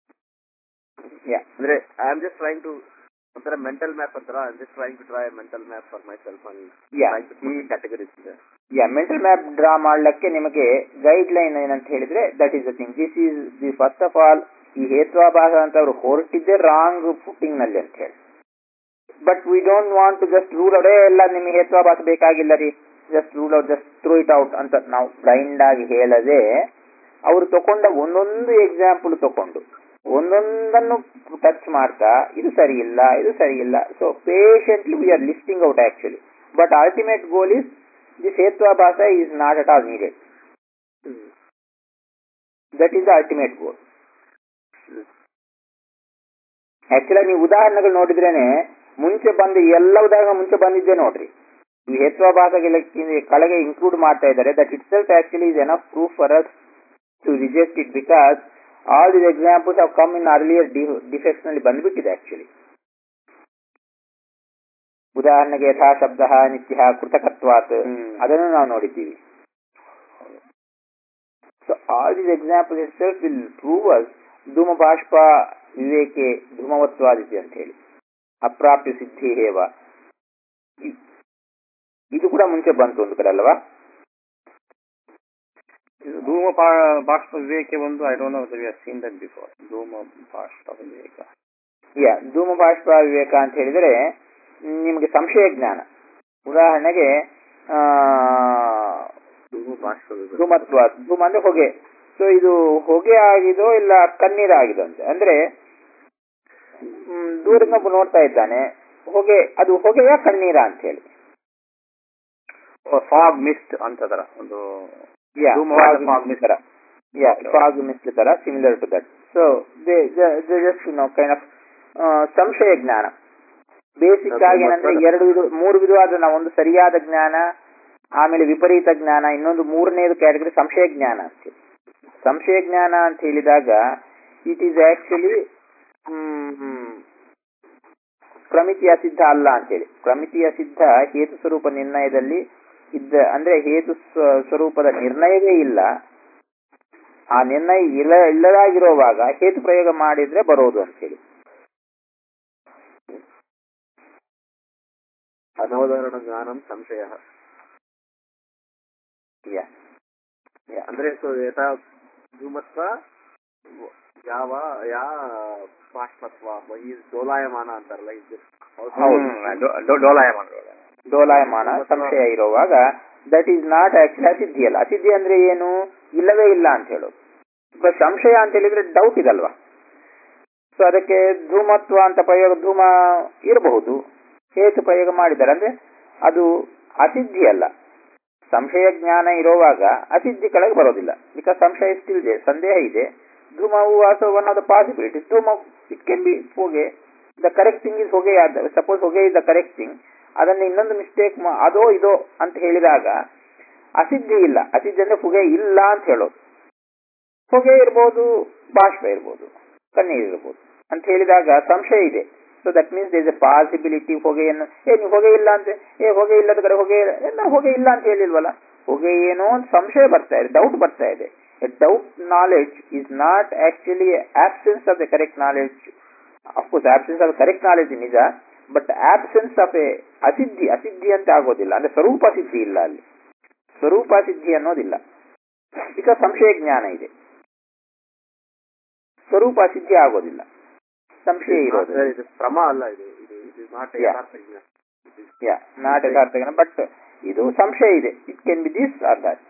Yeah. Andre, I am just trying to onthara mental map antara. I am just trying to try a mental map for myself and yeah. trying to put mm. categories there. Yeah mental map draw ಮಾಡ್ಲಿಕ್ಕೆ ನಿಮಗೆ guideline ಏನಂತ ಹೇಳಿದ್ರೆ that is the thing. This is the first of all ಈ ಹೇತ್ವಾಭಾಸ ಅಂತ ಅವರು ಹೊರಟಿದ್ದೆ wrong footing ನಲ್ಲಿ ಅಂತ ಹೇಳಿ. But we don't want to just rule out ಎಲ್ಲ ನಿಮಗೆ ಹೇತ್ವಾಭಾಸ ಬೇಕಾಗಿಲ್ಲ ರೀ, just rule out, just throw it out ಅಂತ ನಾವು ಬ್ಲೈಂಡ್ ಆಗಿ ಹೇಳದೆ ಅವರು ತಕೊಂಡ ಒಂದೊಂದು ಎಕ್ಸಾಂಪಲ್ ತಕೊಂಡು ಒಂದೊಂದನ್ನು ಟಚ್ ಮಾಡ್ತಾ ಇದು ಸರಿ ಇಲ್ಲ ಇದು ಸರಿ ಇಲ್ಲ. So patiently we are listing out actually. But ultimate goal is this Hetvabhasa is not at all needed. Hmm. That is the ultimate goal. Hmm. Actually, ನೀವು ಉದಾಹರಣೆಗಳು ನೋಡಿದ್ರೇನೆ ಮುಂಚೆ ಬಂದು ಎಲ್ಲ ಉದಾಹರಣೆ ಮುಂಚೆ ಬಂದಿದ್ದೆ ನೋಡ್ರಿ. ಈ ಹೇತ್ವಾಭಾಸಗೆ ಕೆಳಗೆ ಇನ್ಕ್ಲೂಡ್ ಮಾಡ್ತಾ ಇದ್ದಾರೆ. That itself actually is enough proof for us to reject it because all these examples have come in earlier defects ನಲ್ಲಿ ಬಂದ್ಬಿಟ್ಟಿದೆ ಆಕ್ಚುಲಿ. ಉದಾಹರಣೆಗೆ ಯಥಾ ಶಬ್ದ ನಿತ್ಯ ಕೃತಕತ್ವಾತ್ ಅದನ್ನು ನಾವು ನೋಡಿದ್ದೀವಿ. So all these examples itself will prove us ಧೂಮ ಬಾಷ್ಪ ವಿವೇಕೆ ಧೂಮವತ್ವಾದಿತಿ ಅಂತ ಹೇಳಿ. ಅಪ್ರಾಪ್ಯ ಸಿದ್ಧಿ ಹೇವ ಇದು ಕೂಡ ಮುಂಚೆ ಬಂತು ಒಂದು ಕಡೆ ಅಲ್ವಾ? ಧೂಮ ಬಾಷ್ಪ ವಿವೇಕೆ ಒಂದು I don't know whether we have seen that before. ಧೂಮ ಬಾಷ್ಪ ವಿವೇಕ ಯಾ ಧೂಮ ಬಾಷ್ಪ ವಿವೇಕ ಅಂತ ಹೇಳಿದರೆ ನಿಮಗೆ ಸಂಶಯ ಜ್ಞಾನ. ಉದಾಹರಣೆಗೆ ಧೂಮತ್ವ ಧೂಮ ಅಂದ್ರೆ ಹೊಗೆ. ಸೊ ಇದು ಹೊಗೆ ಆಗಿದೋ ಇಲ್ಲ ಕಣ್ಣೀರಾಗಿದೋ ಅಂತ ಅಂದ್ರೆ ದೂರದಿಂದ ನೋಡ್ತಾ ಇದ್ದಾನೆ ಹೊಗೆ, ಅದು ಹೊಗೆಯ ಕಣ್ಣೀರ ಅಂತ ಹೇಳಿ. ಫಾಗ್ ಮಿಸ್ಟ್ ಅಂತದರ ಒಂದು ಫಾಗ್ ಮಿಸ್ಟ್ ತರ similar to that. So they just know kind of samshaya jnana. Basic ಆಗಿ ಏನಂದ್ರೆ ಎರಡು ವಿಧ ಮೂರು ವಿಧವಾದ ನಾವು ಒಂದು ಸರಿಯಾದ ಜ್ಞಾನ, ಆಮೇಲೆ ವಿಪರೀತ ಜ್ಞಾನ, ಇನ್ನೊಂದು ಮೂರನೇದು ಕ್ಯಾಟಗರಿ ಸಂಶಯ ಜ್ಞಾನ ಅಂತ. ಸಂಶಯ ಜ್ಞಾನ ಅಂತ ಹೇಳಿದಾಗ ಇಟ್ ಈಸ್ ಆಕ್ಚುಲಿ ಪ್ರಮಿತಿಯ ಸಿದ್ಧ ಅಲ್ಲ ಅಂತೇಳಿ. ಪ್ರಮಿತಿಯ ಸಿದ್ಧ ಹೇತು ಸ್ವರೂಪ ನಿರ್ಣಯದಲ್ಲಿ ಇದ್ದ ಅಂದ್ರೆ ಹೇತು ಸ್ವರೂಪದ ನಿರ್ಣಯವೇ ಇಲ್ಲ. ಆ ನಿರ್ಣಯ ಇಲ್ಲ ಇಲ್ಲದಾಗಿರುವಾಗ ಹೇತು ಪ್ರಯೋಗ ಮಾಡಿದ್ರೆ ಬರೋದು ಅಂತೇಳಿ. ಅನವಧಾರಣ ಜ್ಞಾನಂ ಸಂಶಯ ಅಂದ್ರೆ ಸೊ ಯಥಾ ಧೂಮತ್ವ ಯಾವ ಯಾ ಬಾಷ್ಪತ್ವ ಈ ಡೋಲಾಯಮಾನ ಅಂತಾರಲ್ಲ, ಇದು ಡೋಲಾಯಮಾನ ಡೋಲಾಯಮಾನ ಸಂಶಯ ಇರುವಾಗ that is not actually asiddhi ಅಲ್ಲ. ಅಸಿದ್ಧಿ ಅಂದ್ರೆ ಏನು? ಇಲ್ಲವೇ ಇಲ್ಲ ಅಂತ ಹೇಳೋದು. ಸಂಶಯ ಅಂತ ಹೇಳಿದ್ರೆ ಡೌಟ್ ಇದಲ್ವಾ? ಸೊ ಅದಕ್ಕೆ ಧೂಮತ್ವ ಅಂತ ಪ್ರಯೋಗ ಧೂಮ ಇರಬಹುದು, ಹೇತು ಪ್ರಯೋಗ ಮಾಡಿದ್ದಾರೆ ಅಂದ್ರೆ ಅದು ಅಸಿದ್ಧಿ ಅಲ್ಲ. ಸಂಶಯ ಜ್ಞಾನ ಇರುವಾಗ ಅಸಿದ್ಧಿ ಕೆಳಗೆ ಬರೋದಿಲ್ಲ. ಬಿಕಾಸ್ ಸಂಶಯ ಸ್ಟಿಲ್ ಇದೆ, ಸಂದೇಹ ಇದೆ. ಧೂಮವು also one of the possibilities. ಧೂಮ it can be hoge. The correct thing is hoge. Suppose hoge is the correct thing, ಅದನ್ನ ಇನ್ನೊಂದು ಮಿಸ್ಟೇಕ್ ಅದೋ ಇದೋ ಅಂತ ಹೇಳಿದಾಗ ಅಸಿದ್ಧಿ ಇಲ್ಲ. ಅಸಿದ್ಧಿ ಅಂದ್ರೆ ಹೊಗೆ ಇಲ್ಲ ಅಂತ ಹೇಳೋದು. ಹೊಗೆ ಇರ್ಬೋದು, ಬಾಷ್ಪ ಇರ್ಬೋದು, ಕಣ್ಣೀರು ಇರ್ಬೋದು ಅಂತ ಹೇಳಿದಾಗ ಸಂಶಯ ಇದೆ. So that means there is a possibility. ಹೊಗೆಯನ್ನು ಏ ನೀವು ಹೊಗೆ ಇಲ್ಲ ಅಂತ ಏ ಹೊಗೆ ಇಲ್ಲದ ಕಡೆ ಹೊಗೆ ನಾವು ಹೊಗೆ ಇಲ್ಲ ಅಂತ ಹೇಳಿಲ್ವಲ್ಲ. ಹೊಗೆ ಏನೋ ಒಂದು ಸಂಶಯ ಬರ್ತಾ ಇದೆ, ಡೌಟ್ ಬರ್ತಾ ಇದೆ. A doubt knowledge is not actually absence of the correct knowledge. Of course absence of correct knowledge ನಿಜ, but absence of a asiddhi asiddhi ಅಂತ ಆಗೋದಿಲ್ಲ. ಅಂದ್ರೆ ಸ್ವರೂಪ ಸಿದ್ಧಿ ಇಲ್ಲ ಅಲ್ಲಿ, ಸ್ವರೂಪ ಸಿದ್ಧಿ ಅನ್ನೋದಿಲ್ಲ. ಬಿಕಾಸ್ ಸಂಶಯ ಜ್ಞಾನ ಇದೆ, ಸ್ವರೂಪ ಸಿದ್ಧಿ ಆಗೋದಿಲ್ಲ. ಸಂಶಯ ಇರೋದು ಕ್ರಮ ಅಲ್ಲ, ಇದು ನಾಟ್ ಯಥಾರ್ಥ ಜ್ಞಾನ. ಬಟ್ ಇದು ಸಂಶಯ ಇದೆ. It can be this or that.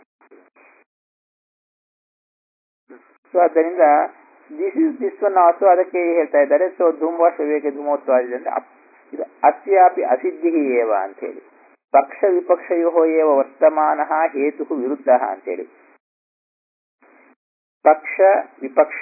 So ಆದ್ದರಿಂದ this is this one also ಅದಕ್ಕೆ ಹೇಳ್ತಾ ಇದ್ದಾರೆ. ಸೊ ಧೂಮವಾಸ ವಿವೇಕ ಧೂಮೋತ್ವ ಅಂದ್ರೆ ಇದು ಅಸ್ಯಾಪಿ ಅಸಿದ್ಧಿ ಏವ ಅಂತ ಹೇಳಿ. ಪಕ್ಷ ವಿಪಕ್ಷಯೋ ಏವ ವರ್ತಮಾನ ಹೇತು ವಿರುದ್ಧ ಅಂತೇಳಿ. ಪಕ್ಷ ವಿಪಕ್ಷ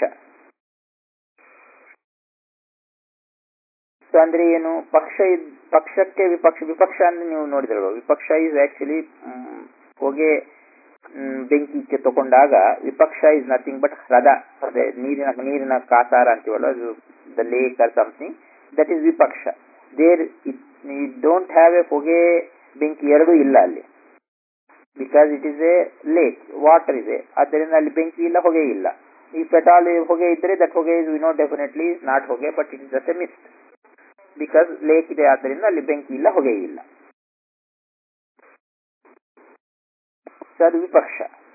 ಅಂದ್ರೆ ಏನು? ಪಕ್ಷ ಪಕ್ಷಕ್ಕೆ ವಿಪಕ್ಷ. ವಿಪಕ್ಷ ಅಂದ್ರೆ ನೀವು ನೋಡಿದ್ರಲ್ವ, ವಿಪಕ್ಷ ಇಸ್ ಆಕ್ಚುಲಿ ಹೊಗೆ ಬೆಂಕಿಗೆ ತಗೊಂಡಾಗ ವಿಪಕ್ಷ ಇಸ್ ನಥಿಂಗ್ ಬಟ್ ಹೃದ. ಅದೇ ನೀರಿನ ನೀರಿನ ಕಾಸಾರ ಅಂತೀವಲ್ಲ, the lake or something, that is vipaksha. There it don't have a ಹೊಗೆ ಬೆಂಕಿ ಎರಡೂ ಇಲ್ಲ ಅಲ್ಲಿ. Because it is a lake, water ಇದೆ, ಆದ್ದರಿಂದ ಅಲ್ಲಿ ಬೆಂಕಿ ಇಲ್ಲ, ಹೊಗೆ ಇಲ್ಲ. ಇಫ್ ಎಟ್ ಆಲ್ ಹೊಗೆ ಇದ್ರೆ that hoge is we know definitely not hoge, but it is just a mist. Because lake ಇದೆ, ಆದ್ದರಿಂದ ಅಲ್ಲಿ ಬೆಂಕಿ ಇಲ್ಲ, ಹೊಗೆ ಇಲ್ಲ. ಅದು ವಿಪಕ್ಷ.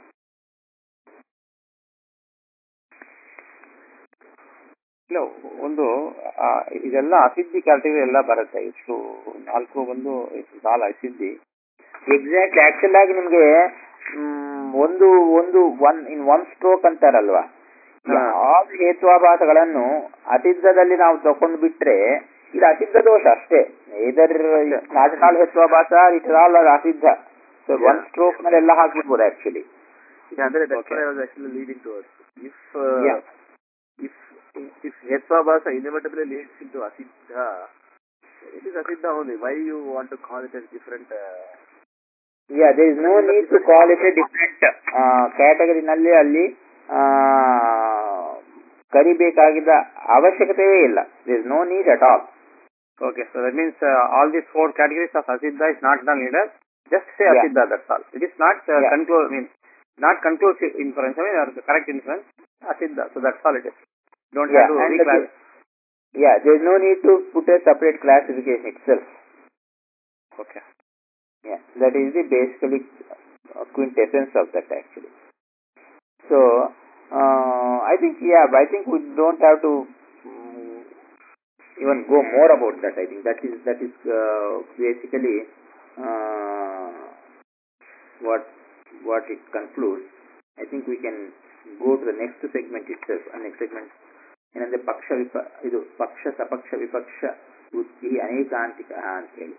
ಇಲ್ಲ ಒಂದು ಇದೆಲ್ಲ ಅಸಿದ್ಧಿ ಕ್ಯಾಟಗರಿ ಎಲ್ಲ ಬರುತ್ತೆ. ಇಷ್ಟು ನಾಲ್ಕು ಒಂದು ನಾಲ್ ಅಸಿದ್ಧಿ ಎಕ್ಸಾಕ್ಟ್ಲಿ. ಆಕ್ಚುಲ್ ಆಗಿ ನಿಮ್ಗೆ ಒಂದು ಒಂದು ಒನ್ ಇನ್ ಒನ್ ಸ್ಟ್ರೋಕ್ ಅಂತಾರಲ್ವಾ, ಯಾವ ಹೇತ್ವಾಭಾಸಗಳನ್ನು ಅಸಿದ್ಧದಲ್ಲಿ ನಾವು ತಗೊಂಡು ಬಿಟ್ರೆ ಇದು ಅಸಿದ್ಧ ದೋಷ ಅಷ್ಟೇ. Either not all hetvabhasa, it is all asiddha. So one stroke ಮೇಲೆ ಎಲ್ಲ ಹಾಕ್ಬಿಡ್ಬೋದು ಆಕ್ಚುಲಿ. ಅಂದ್ರೆ actually leading towards if uh, yeah. if if hetvabhasa inevitably leads into asiddha, it is asiddha only. Why you want to call it as different? Uh, yeah, there is no need to call it a different uh, category. Nalli alli ಕರಿಬೇಕಾಗಿದ್ದ ಅವಶ್ಯಕತೆಯೇ ಇಲ್ಲ. There is no need at all. Okay, so that means uh, all these four categories of Asiddha is not done needed. Just say Yeah. Asiddha, that's all. It is not uh, Yeah. conclude, I mean, not conclusive inference, I mean, or the correct inference. Asiddha, so that's all it is. Don't Yeah, have to and reclass. the- yeah, there is no need to put a separate classification itself. Okay. Yeah, that is the basically uh, quintessence of that actually. So, uh, I think, yeah, I think we don't have to um, even go more about that. I think that is that is uh, basically uh, what what it concludes. I think we can go to the next segment itself. And next segment ಏನಂದ್ರೆ ಪಕ್ಷ ವಿಪ ಇದು ಪಕ್ಷ ಸಪಕ್ಷ ವಿಪಕ್ಷ ವೃತ್ತಿ ಅನೇಕಾಂತಿಕ ಅಂತ ಹೇಳಿ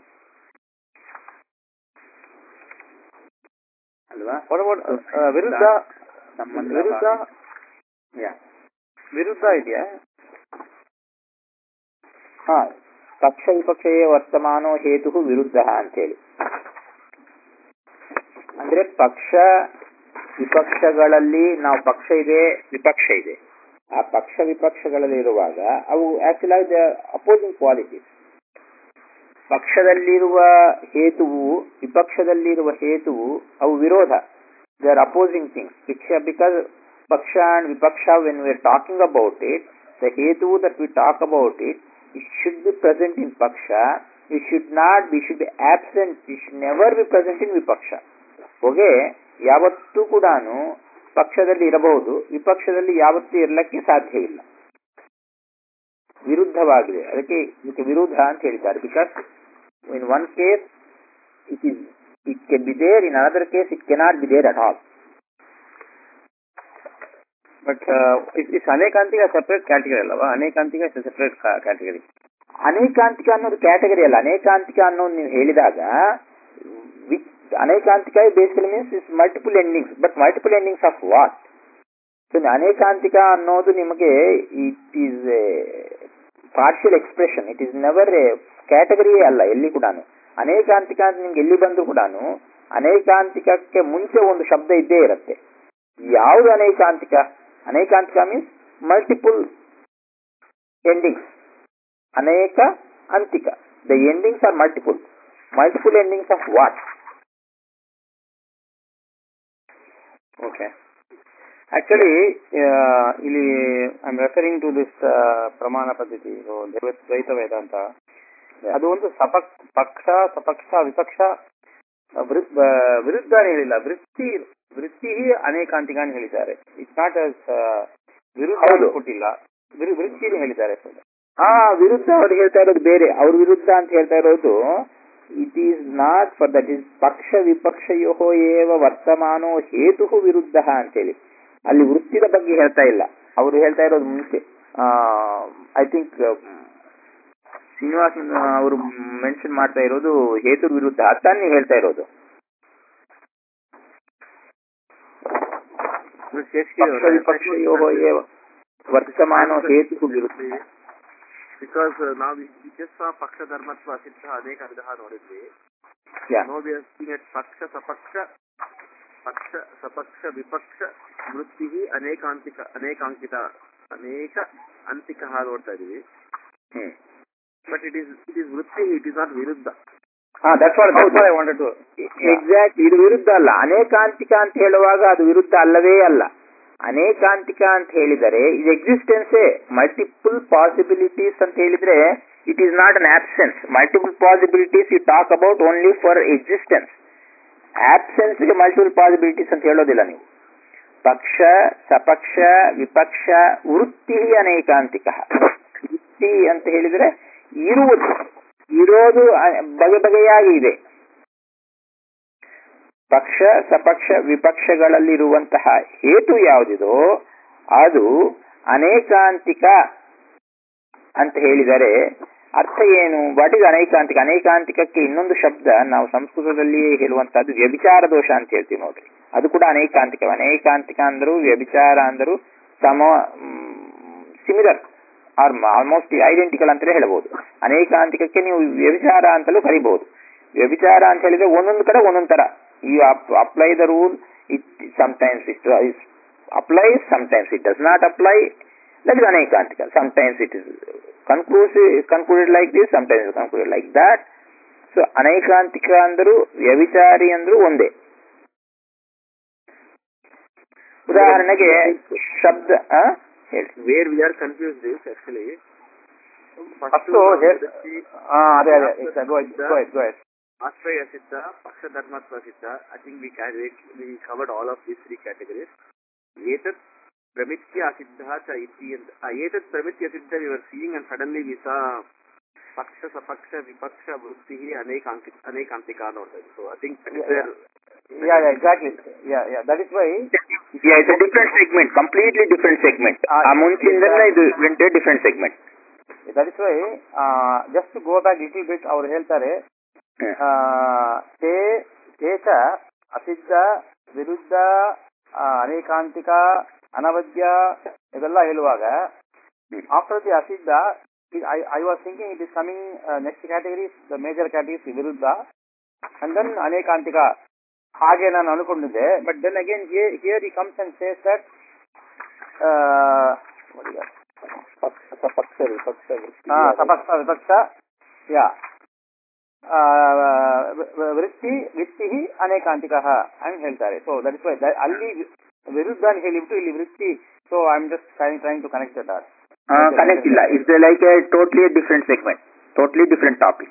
ಅಲ್ವಾ? What about uh, uh, ವಿರುದ್ಧ? ಸಂಬಂಧ ವಿರುದ್ಧ ಯಾ ವಿರುದ್ಧ ಇದೆಯಾ? ಹಾ, ಪಕ್ಷ ವಿಪಕ್ಷಯೇ ವರ್ತಮಾನೋ ಹೇತು ವಿರುದ್ಧ ಅಂತೇಳಿ. ಅಂದ್ರೆ ಪಕ್ಷ ವಿಪಕ್ಷಗಳಲ್ಲಿ ನಾವು ಪಕ್ಷ ಇದೆ ವಿಪಕ್ಷ ಇದೆ, ಆ ಪಕ್ಷ ವಿಪಕ್ಷಗಳಲ್ಲಿ ಇರುವಾಗ ಅವು ಆಕ್ಚುಲ್ ಆಗಿ ಅಪೋಸಿಂಗ್ ಕ್ವಾಲಿಟೀಸ್. ಪಕ್ಷದಲ್ಲಿರುವ ಹೇತುವು ವಿಪಕ್ಷದಲ್ಲಿರುವ ಹೇತುವು ಅವು ವಿರೋಧ. They are opposing things. ಪಿಕ್ಷ because paksha and vipaksha when we are talking about it, the hetu that we talk about it, it should be present in paksha, it should not be, should be absent, it should never be present in vipaksha. ಹೊಗೆ ಯಾವತ್ತೂ ಕೂಡ ಪಕ್ಷದಲ್ಲಿ ಇರಬಹುದು, ವಿಪಕ್ಷದಲ್ಲಿ ಯಾವತ್ತೂ ಇರಲಿಕ್ಕೆ ಸಾಧ್ಯ ಇಲ್ಲ, ವಿರುದ್ಧವಾಗಿದೆ. ಅದಕ್ಕೆ ಇದಕ್ಕೆ ವಿರುದ್ಧ ಅಂತ ಹೇಳಿದ್ದಾರೆ. Because in one case it is it can be there, in another case it cannot be there at all. But it's anekantika separate category ಅಲ್ಲವಾ? Anekantika separate category. ಅನೇಕಾಂತಿಕ ಅನ್ನೋದು ಕ್ಯಾಟಗರಿ ಅಲ್ಲ. ಅನೇಕಾಂತಿಕ ಅನ್ನೋದು ನೀವು ಹೇಳಿದಾಗ ಅನೇಕಾಂತಿಕ basically means is multiple endings. But multiple endings of what? So ಅನೇಕಾಂತಿಕ ಅನ್ನೋದು ನಿಮಗೆ it is a partial expression, it is never a ಕ್ಯಾಟಗರಿಯೇ ಅಲ್ಲ ಎಲ್ಲಿ ಕೂಡ. ಅನೇಕಾಂತಿಕ ಅಂತ ನಿಮ್ಗೆ ಎಲ್ಲಿ ಬಂದರೂ ಕೂಡ ಅನೇಕಾಂತಿಕಕ್ಕೆ ಮುಂಚೆ ಒಂದು ಶಬ್ದ ಇದ್ದೇ ಇರುತ್ತೆ. ಯಾವುದು ಅನೇಕಾಂತಿಕ? ಅನೇಕಾಂತಿಕ ಮೀನ್ಸ್ ಮಲ್ಟಿಪಲ್ ಎಂಡಿಂಗ್ಸ್. ಅನೇಕ ಅಂತಿಕ, the endings are multiple. Multiple endings of what? Okay. Actually ಇಲ್ಲಿ I am referring to this pramana paddhati ದ್ವೈತ ವೇದಾಂತ. ಅದು ಒಂದು ಸಪಕ್ ಪಕ್ಷ ಸಪಕ್ಷ ವಿಪಕ್ಷ ವಿರುದ್ಧ ಹೇಳಿಲ್ಲ, ವೃತ್ತಿ ವೃತ್ತಿ ಅನೇಕಾಂತಿಕ ಅಂತ ಹೇಳಿದ್ದಾರೆ. ಇಟ್ಸ್ ನಾಟ್ ಅಸ್ ವಿರುದ್ಧ ಕೊಟ್ಟಿಲ್ಲ, ವೃತ್ತಿ ಹೇಳಿದ್ದಾರೆ. ಹಾ, ವಿರುದ್ಧ ಅವ್ರು ಹೇಳ್ತಾ ಇರೋದು ಬೇರೆ. ಅವ್ರ ವಿರುದ್ಧ ಅಂತ ಹೇಳ್ತಾ ಇರೋದು it is not for that is paksha ವಿಪಕ್ಷಯೋ ಏವ ವರ್ತಮಾನೋ ಹೇತು ವಿರುದ್ಧ ಅಂತೇಳಿ. ಅಲ್ಲಿ ವೃತ್ತಿದ ಬಗ್ಗೆ ಹೇಳ್ತಾ ಇಲ್ಲ. ಅವರು ಹೇಳ್ತಾ ಇರೋದು ಮುಂಚೆ ಐ ಥಿಂಕ್ ಶ್ರೀನಿವಾಸನ್ ಅವರು ಮೆನ್ಷನ್ ಮಾಡ್ತಾ ಇರೋದು ಹೇತು ವಿರುದ್ಧ ತಾನೇ ಹೇಳ್ತಾ ಇರೋದು. ಪಕ್ಷ ವಿಪಕ್ಷಯೋ ಏವ ವರ್ತಮಾನೋ ಹೇತು ವಿರುದ್ಧ. ಬಿಕಾಸ್ ನಾವು ಜಸ್ಟ್ ಪಕ್ಷ ಧರ್ಮತ್ವ ಸಿದ್ಧ ಅನೇಕ ವಿಧ ನೋಡಿದ್ವಿ. No we are seeing it paksha sapaksha ಪಕ್ಷ ಸಪಕ್ಷ ವಿಪಕ್ಷ ವೃತ್ತಿ ಅನೇಕಾಂತಿಕ ಅನೇಕಾಂಕಿತ ಅನೇಕ ಅಂತಿಕ ನೋಡ್ತಾ ಇದೀವಿ. But it is it is vritti, it is not viruddha. Exact, ಇದು ವಿರುದ್ಧ ಅಲ್ಲ. ಅನೇಕಾಂತಿಕ ಅಂತ ಹೇಳುವಾಗ ಅದು ವಿರುದ್ಧ ಅಲ್ಲವೇ ಅಲ್ಲ. ಅನೇಕಾಂತಿಕ ಅಂತ ಹೇಳಿದರೆ ಇದು ಎಕ್ಸಿಸ್ಟೆನ್ಸೇ. ಮಲ್ಟಿಪಲ್ ಪಾಸಿಬಿಲಿಟೀಸ್ ಅಂತ ಹೇಳಿದ್ರೆ it is not an absence. Multiple possibilities you talk about only for existence. ಆಬ್ಸೆನ್ಸ್ಗೆ ಮಲ್ಟಿಪಲ್ ಪಾಸಿಬಿಲಿಟೀಸ್ ಅಂತ ಹೇಳೋದಿಲ್ಲ ನೀವು. ಪಕ್ಷ ಸಪಕ್ಷ ವಿಪಕ್ಷ ವೃತ್ತಿ ಅನೇಕಾಂತಿಕ. ವೃತ್ತಿ ಅಂತ ಹೇಳಿದ್ರೆ ಇರುವುದು, ಇರೋದು ಬಗೆ ಬಗೆಯಾಗಿ ಇದೆ. ಪಕ್ಷ ಸಪಕ್ಷ ವಿಪಕ್ಷಗಳಲ್ಲಿರುವಂತಹ ಹೇತು ಯಾವುದಿದೋ ಅದು ಅನೇಕಾಂತಿಕ ಅಂತ ಹೇಳಿದರೆ ಅರ್ಥ ಏನು? What is ಅನೇಕಾಂತಿಕ? ಅನೇಕಾಂತಿಕಕ್ಕೆ ಇನ್ನೊಂದು ಶಬ್ದ ನಾವು ಸಂಸ್ಕೃತದಲ್ಲಿಯೇ ಹೇಳುವಂತಹದ್ದು ವ್ಯಭಿಚಾರ ದೋಷ ಅಂತ ಹೇಳ್ತೀವಿ ನೋಡ್ರಿ. ಅದು ಕೂಡ ಅನೇಕಾಂತಿಕ. ಅನೇಕಾಂತಿಕ ಅಂದರು ವ್ಯಭಿಚಾರ ಅಂದರು ಸಮ ಸಿಮಿಲರ್ ಆರ್ ಆಲ್ಮೋಸ್ಟ್ ಐಡೆಂಟಿಕಲ್ ಅಂತಲೇ ಹೇಳಬಹುದು. ಅನೇಕಾಂತಿಕಕ್ಕೆ ನೀವು ವ್ಯಭಿಚಾರ ಅಂತಲೂ ಕರಿಬಹುದು. ವ್ಯಭಿಚಾರ ಅಂತ ಹೇಳಿದ್ರೆ ಒಂದೊಂದು ಕಡೆ ಒಂದೊಂದು ತರ. You apply the rule, it sometimes it is applies, sometimes it does not apply. That is Anekantika. Sometimes it is conclusive, concluded like this, sometimes it is concluded like that. So Anekantika ಅಂದರು ವ್ಯಭಿಚಾರಿ ಅಂದ್ರು ಒಂದೇ. ಉದಾಹರಣೆಗೆ ಶಬ್ದ ಹೇಳಿ. Where we are confused is actually first ಅದೇ ಅದೇ ಗೋ ಗೋ Ashraya Siddha, Paksha Dharmatva Siddha. I think we can, we covered all of these three categories. Etat Pramitya Siddha cha iti and Etat Pramitya Siddha we were seeing, and suddenly we saw Paksha Sapaksha Vipaksha Vrutti Anekantika Anekantika. So I think that is where yeah yeah exactly yeah yeah that is why yeah it's a different segment, completely different segment. ಆ ಮುಂಚಿಂದನೇ ಇದು ವೆಂಟೆ different segment. That is why uh, just to go back little bit ಅವರು ಹೇಳ್ತಾರೆ ತೇ ತೇಚ ಅಸಿದ್ಧ ವಿರುದ್ಧ ಅನೇಕಾಂತಿಕ ಅನವದ್ಯ ಇದೆಲ್ಲ ಹೇಳುವಾಗ after the ಅಸಿದ್ಧ I was thinking it is coming next categories the major categories ವಿರುದ್ಧ ಅಂಡ್ ದೆನ್ ಅನೇಕಾಂತಿಕ ಹಾಗೆ ನಾನು ಅನ್ಕೊಂಡಿದ್ದೆ. But then again here he comes and says that ಸಪಕ್ಷ ವಿಪಕ್ಷ ಸಪಕ್ಷ ವಿಪಕ್ಷ ಯಾ ವೃತ್ತಿ ವೃತ್ತಿ ಅನೇಕಾಂತಿಕ ಅಂತ ಹೇಳ್ತಾರೆ. ಸೊ ದಟ್ ಇಸ್ ವೈ ಅಲ್ಲಿ ವಿರುದ್ಧ ಅಂತ ಹೇಳಿಬಿಟ್ಟು ಇಲ್ಲಿ ವೃತ್ತಿ. So I am just trying to connect that. Connect ಇಲ್ಲ, it's like a totally different segment, totally different topic.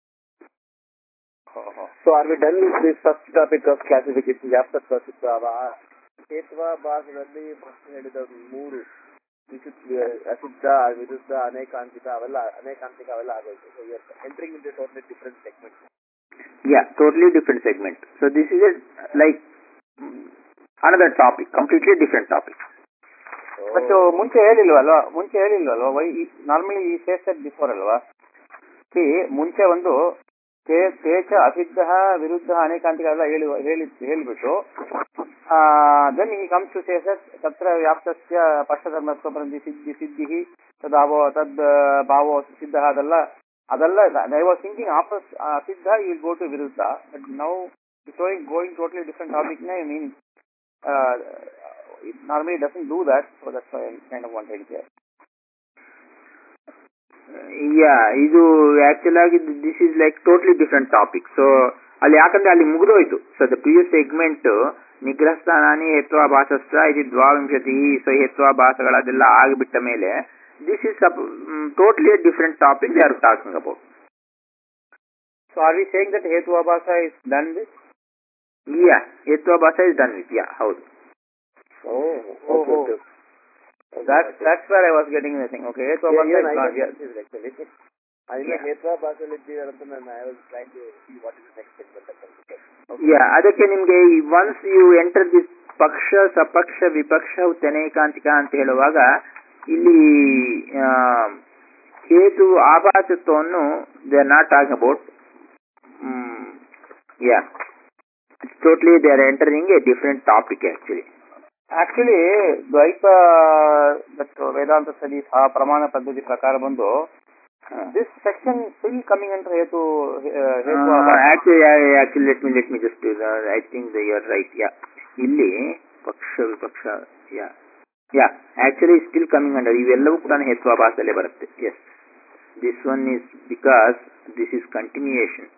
So are we done with this first topic of classification? ವ್ಯಾಪ್ತತ್ವ ಸಿದ್ಧಾವ ಹೇತ್ವ ಭಾಗದಲ್ಲಿ ಪ್ರಶ್ನೆ ಹೇಳಿದ ಮೂರು ಅಸಿದ್ಧ ವಿರುದ್ಧ ಅನೇಕಾಂತಿಕ ಅವೆಲ್ಲ ಅನೇಕಾಂತಿಕ ಅವೆಲ್ಲ ಆಗೋಯ್ತು. So we are entering into totally different segment. Yeah, totally different segment. So this is a, like another topic, completely different topic. But ಮುಂಚೆ ಹೇಳಿಲ್ವಲ್ವಾ ಮುಂಚೆ ಹೇಳಿಲ್ವಲ್ವಾ why normally he says before ಅಲ್ವಾ. ಸಿ ಮುಂಚೆ ಒಂದು ತೇಚ ಅಸಿದ್ಧ ವಿರುದ್ಧ ಅನೇಕಾಂತಿಕ ಎಲ್ಲ ಹೇಳಿ ಹೇಳಿ ಹೇಳಿಬಿಟ್ಟು ದೆನ್ ಈ ಕಮ್ಸ್ ಟು ಸೇಸ್ ತತ್ರ ವ್ಯಾಪ್ತಸ್ಯ ಪಕ್ಷಧರ್ಮತ್ವ ಪ್ರತಿ ಸಿದ್ಧಿ ಸಿದ್ಧಿ ತದಾವೋ ತದ್ ಭಾವೋ ಸಿದ್ಧ ಅದೆಲ್ಲ ಅದೆಲ್ಲ ಐ ವಾಸ್ ಥಿಂಕಿಂಗ್ ಆಫ್ಟರ್ ಸಿದ್ಧ ಯು ವಿಲ್ ಗೋ ಟು ವಿರುದ್ಧ. But now going going totally different topic ನೇ mean normally doesn't do that, so that's why I'm kind of wondering here. Yeah, ಇದು ಆಕ್ಚುಲ್ ಆಗಿ this is like totally different topic. So ಅಲ್ಲಿ ಯಾಕಂದ್ರೆ ಅಲ್ಲಿ ಮುಗಿದೋಯ್ತು. So the previous segment ನಿಗ್ರಹಸ್ಥಾನಾನಿ ಹೇತ್ವಾಭಾಸಸ್ಥ ಇದು ದ್ವಾವಿಂಶತಿ. ಸೊ ಹೇತ್ವಾಭಾಸಗಳ ಅದೆಲ್ಲ ಆಗಿಬಿಟ್ಟ ಮೇಲೆ this is totally different topic they are talking about. So are we saying that ಹೇತ್ವಾಭಾಸ is done with? Yeah, ಹೇತ್ವಾಭಾಸ is done with. Yeah, ಹೌದು. Oh, oh, okay, okay. That's that's where I was getting the thing. Okay, so yeah, one yeah, is not yeah, here. actually. I mean, Hetwa Basel is I was trying to see what is the next segment. Okay. Yeah, ಅದಕ್ಕೆ ನಿಮ್ಗೆ once you enter this ಪಕ್ಷ ಸಪಕ್ಷ ವಿಪಕ್ಷ ಉತ್ತನೇಕಾಂತಿಕ ಅಂತ ಹೇಳುವಾಗ ಇಲ್ಲಿ ಹೇತು ಆಭಾಸತ್ವವನ್ನು they are not talking about. Yeah, it's totally they are entering a different topic actually. Actually Dvaita Vedanta studies ಆ ಪ್ರಮಾಣ ಪದ್ಧತಿ ಪ್ರಕಾರ ಬಂದು this section still coming under ಹೇತು actually let me let me just I think you are right. Yeah, ಇಲ್ಲಿ ಪಕ್ಷ ವಿಪಕ್ಷ yeah yeah actually still coming under ಇವೆಲ್ಲವೂ ಕೂಡ ಹೇತ್ವಾಭಾಸದಲ್ಲೇ ಬರುತ್ತೆ. Yes, this one is because this is continuation.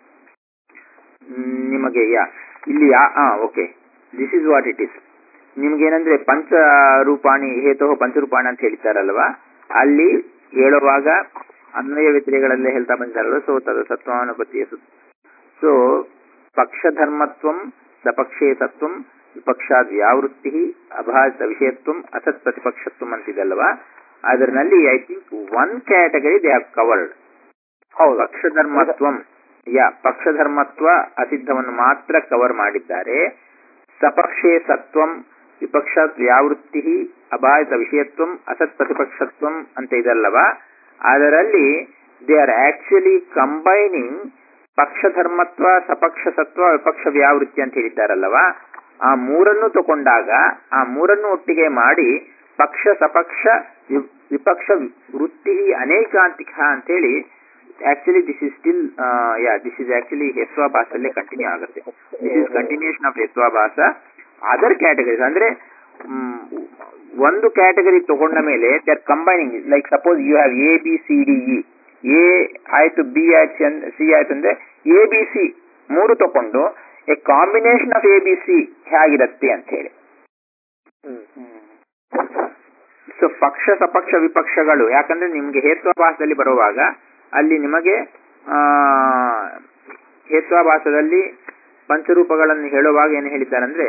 ನಿಮಗೆ ಯಾ ಇಲ್ಲಿ yeah okay this is what it is. ನಿಮ್ಗೇನಂದ್ರೆ ಪಂಚ ರೂಪಾಣಿ ಹೇತೋ ಪಂಚರೂಪಾಣಿ ಅಂತ ಹೇಳ್ತಾರಲ್ವಾ, ಅಲ್ಲಿ ಹೇಳುವಾಗ ಅನ್ವಯ ವ್ಯತಿರೇಕಗಳಲ್ಲೇ ಹೇಳ್ತಾ ಬಂದಾರಲ್ವ. ಸೊ ತದ ಸತ್ವಾನುಪತಿಯ ಸುತ್ತ. ಸೊ ಪಕ್ಷಧರ್ಮತ್ವಂ ಸಪಕ್ಷೇ ಸತ್ವಂ ವಿಪಕ್ಷಾದ್ ವ್ಯಾವೃತ್ತಿ ಅಭಾಸ ವಿಷಯತ್ವಂ ಅಸತ್ ಪ್ರತಿಪಕ್ಷತ್ವಂ ಅಂತಿದಲ್ವಾ. ಅದರಲ್ಲಿ I think one category they have covered. ಹೌದು, ಪಕ್ಷಧರ್ಮತ್ವಂ ಯಾ ಪಕ್ಷಧರ್ಮತ್ವ ಅಸಿದ್ಧವನ್ನು ಮಾತ್ರ ಕವರ್ ಮಾಡಿದ್ದಾರೆ. ಸಪಕ್ಷೇ ಸತ್ವಂ ವಿಪಕ್ಷಾತ್ ವ್ಯಾವೃತ್ತಿ ಅಭಾಸ ವಿಷಯತ್ವಂ ಅಸತ್ ಪ್ರತಿಪಕ್ಷತ್ವಂ ಅಂತ ಇದಲ್ಲವಾ, ಅದರಲ್ಲಿ ದೇ ಆರ್ ಆಕ್ಚುಲಿ ಕಂಬೈನಿಂಗ್ ಪಕ್ಷಧರ್ಮತ್ವ ಸಪಕ್ಷ ಸತ್ವ ವಿಪಕ್ಷ ವ್ಯಾವೃತ್ತಿ ಅಂತ ಹೇಳಿದ್ದಾರಲ್ಲವಾ, ಆ ಮೂರನ್ನು ತಗೊಂಡಾಗ ಆ ಮೂರನ್ನು ಒಟ್ಟಿಗೆ ಮಾಡಿ ಪಕ್ಷ ಸಪಕ್ಷ ವಿಪಕ್ಷ ವೃತ್ತಿ ಅನೇಕಾಂತಿಕ ಅಂತೇಳಿ actually this is still yeah this is actually ಹೇತ್ವಾಭಾಸಲ್ಲೇ ಕಂಟಿನ್ಯೂ ಆಗುತ್ತೆ. ದಿಸ್ ಇಸ್ ಕಂಟಿನ್ಯೂಷನ್ ಆಫ್ ಹೇತ್ವಾಭಾಸ. ಅದರ್ ಕ್ಯಾಟಗರೀಸ್ ಅಂದ್ರೆ ಒಂದು ಕ್ಯಾಟಗರಿ ತಗೊಂಡ ಮೇಲೆ they are combining. Like suppose you have A B C D E, A ಆಯ್ತು, ಬಿ ಆಯ್ತು, ಸಿ ಆಯ್ತು ಅಂದ್ರೆ ಎ ಬಿ ಸಿ ಮೂರು ತಕೊಂಡು a combination of A B C ಹೇಗಿರುತ್ತೆ ಅಂತ ಹೇಳಿ. ಸೊ ಪಕ್ಷ ಸಪಕ್ಷ ವಿಪಕ್ಷಗಳು, ಯಾಕಂದ್ರೆ ನಿಮ್ಗೆ ಹೇತ್ವಾಭಾಸದಲ್ಲಿ ಬರುವಾಗ ಅಲ್ಲಿ ನಿಮಗೆ ಆ ಹೇತ್ವಾಭಾಸದಲ್ಲಿ ಪಂಚರೂಪಗಳನ್ನು ಹೇಳುವಾಗ ಏನು ಹೇಳಿದ್ದಾರೆ ಅಂದ್ರೆ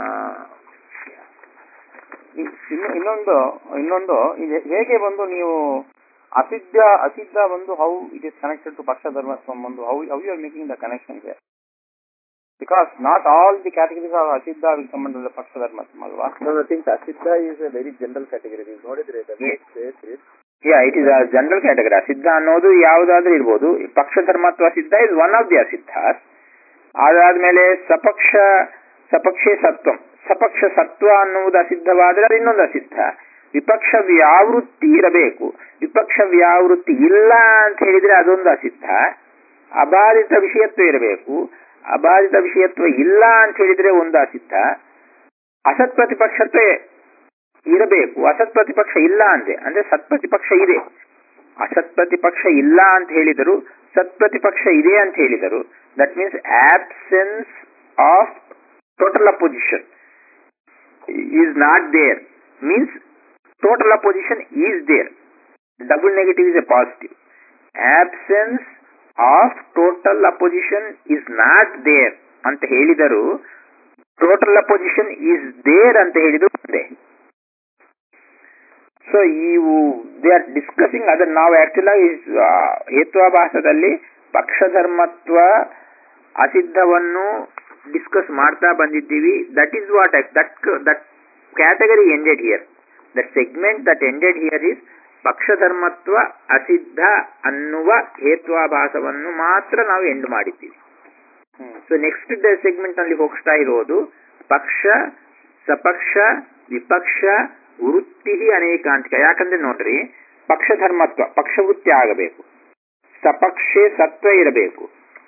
ಇನ್ನು ಇನ್ನೊಂದು ಇನ್ನೊಂದು ಇದು ಹೇಗೆ ಬಂದು ನೀವು ಅಸಿದ್ಧ ಅಸಿದ್ಧ ಬಂದು how it is connected to ಪಕ್ಷ ಧರ್ಮತ್ವ ಬಂದು how how you are making the connection here? Because not all the categories of ಅಸಿದ್ಧ ವಿಲ್ ಕಮ್ ಅಂಡರ್ ದ ಪಕ್ಷ ಧರ್ಮತ್ವ ಅಲ್ವಾ? No, I think ಅಸಿದ್ಧ is a very general category. ನೀವು ನೋಡಿದ್ರೆ yeah it is a general category. ಅಸಿದ್ಧ ಅನ್ನೋದು ಯಾವುದಾದ್ರೂ ಇರ್ಬೋದು. ಪಕ್ಷ ಧರ್ಮತ್ವ ಸಿದ್ಧ ಇಸ್ ಒನ್ ಆಫ್ ದಿ ಅಸಿದ್ಧ. ಅದಾದ್ಮೇಲೆ ಸಪಕ್ಷ ಸಪಕ್ಷೇ ಸತ್ವಂ, ಸಪಕ್ಷ ಸತ್ವ ಅನ್ನುವುದು ಅಸಿದ್ಧವಾದ್ರೆ ಅದು ಇನ್ನೊಂದು ಅಸಿದ್ಧ. ವಿಪಕ್ಷ ವ್ಯಾವೃತ್ತಿ ಇರಬೇಕು, ವಿಪಕ್ಷ ವ್ಯಾವೃತ್ತಿ ಇಲ್ಲ ಅಂತ ಹೇಳಿದ್ರೆ ಅದೊಂದು ಅಸಿದ್ಧ. ಅಬಾಧಿತ ವಿಷಯತ್ವ ಇರಬೇಕು, ಅಬಾಧಿತ ವಿಷಯತ್ವ ಇಲ್ಲ ಅಂತ ಹೇಳಿದ್ರೆ ಒಂದು ಅಸಿದ್ಧ. ಅಸತ್ ಪ್ರತಿಪಕ್ಷತ್ವ ಇರಬೇಕು, ಅಸತ್ ಪ್ರತಿಪಕ್ಷ ಇಲ್ಲ ಅಂದೆ ಅಂದ್ರೆ ಸತ್ ಪ್ರತಿಪಕ್ಷ ಇದೆ. ಅಸತ್ ಪ್ರತಿಪಕ್ಷ ಇಲ್ಲ ಅಂತ ಹೇಳಿದರು, ಸತ್ ಪ್ರತಿಪಕ್ಷ ಇದೆ ಅಂತ ಹೇಳಿದರು. That means absence of total opposition is not there, means total opposition is there. Double negative is a positive. Absence of total opposition is not there ಅಂತ ಹೇಳಿದರು, ಟೋಟಲ್ ಅಪೋಸಿಷನ್ ಈಸ್ ದೇರ್ ಅಂತ ಹೇಳಿದ್ರು ಒಂದೇ. ಸೊ ಇವು they are discussing ಅದನ್ನ ನಾವು ಆಕ್ಚುಲಾಗಿ ಹೇತ್ವಾಭಾಸದಲ್ಲಿ ಪಕ್ಷಧರ್ಮತ್ವ ಅಸಿದ್ಧವನ್ನು discuss ಮಾಡ್ತಾ ಬಂದಿದ್ದೀವಿ. That is what that that category ended here. The segment that ended here is ಪಕ್ಷಧರ್ಮತ್ವ ಅಸಿದ್ಧ ಅನ್ನುವ ಹೇತ್ವಾಭಾಸವನ್ನು ಮಾತ್ರ ನಾವು ಎಂಡ್ ಮಾಡಿದ್ದೀವಿ. ಸೊ ನೆಕ್ಸ್ಟ್ ಸೆಗ್ಮೆಂಟ್ ನಲ್ಲಿ ಹೋಗ್ತಾ ಇರೋದು ಪಕ್ಷ ಸಪಕ್ಷ ವಿಪಕ್ಷ ವೃತ್ತಿ ಅನೇಕಾಂತಿಕ. ಯಾಕಂದ್ರೆ ನೋಡ್ರಿ, ಪಕ್ಷಧರ್ಮತ್ವ ಪಕ್ಷವೃತ್ತಿ ಆಗಬೇಕು, ಸಪಕ್ಷೆ ಸತ್ವ ಇರಬೇಕು,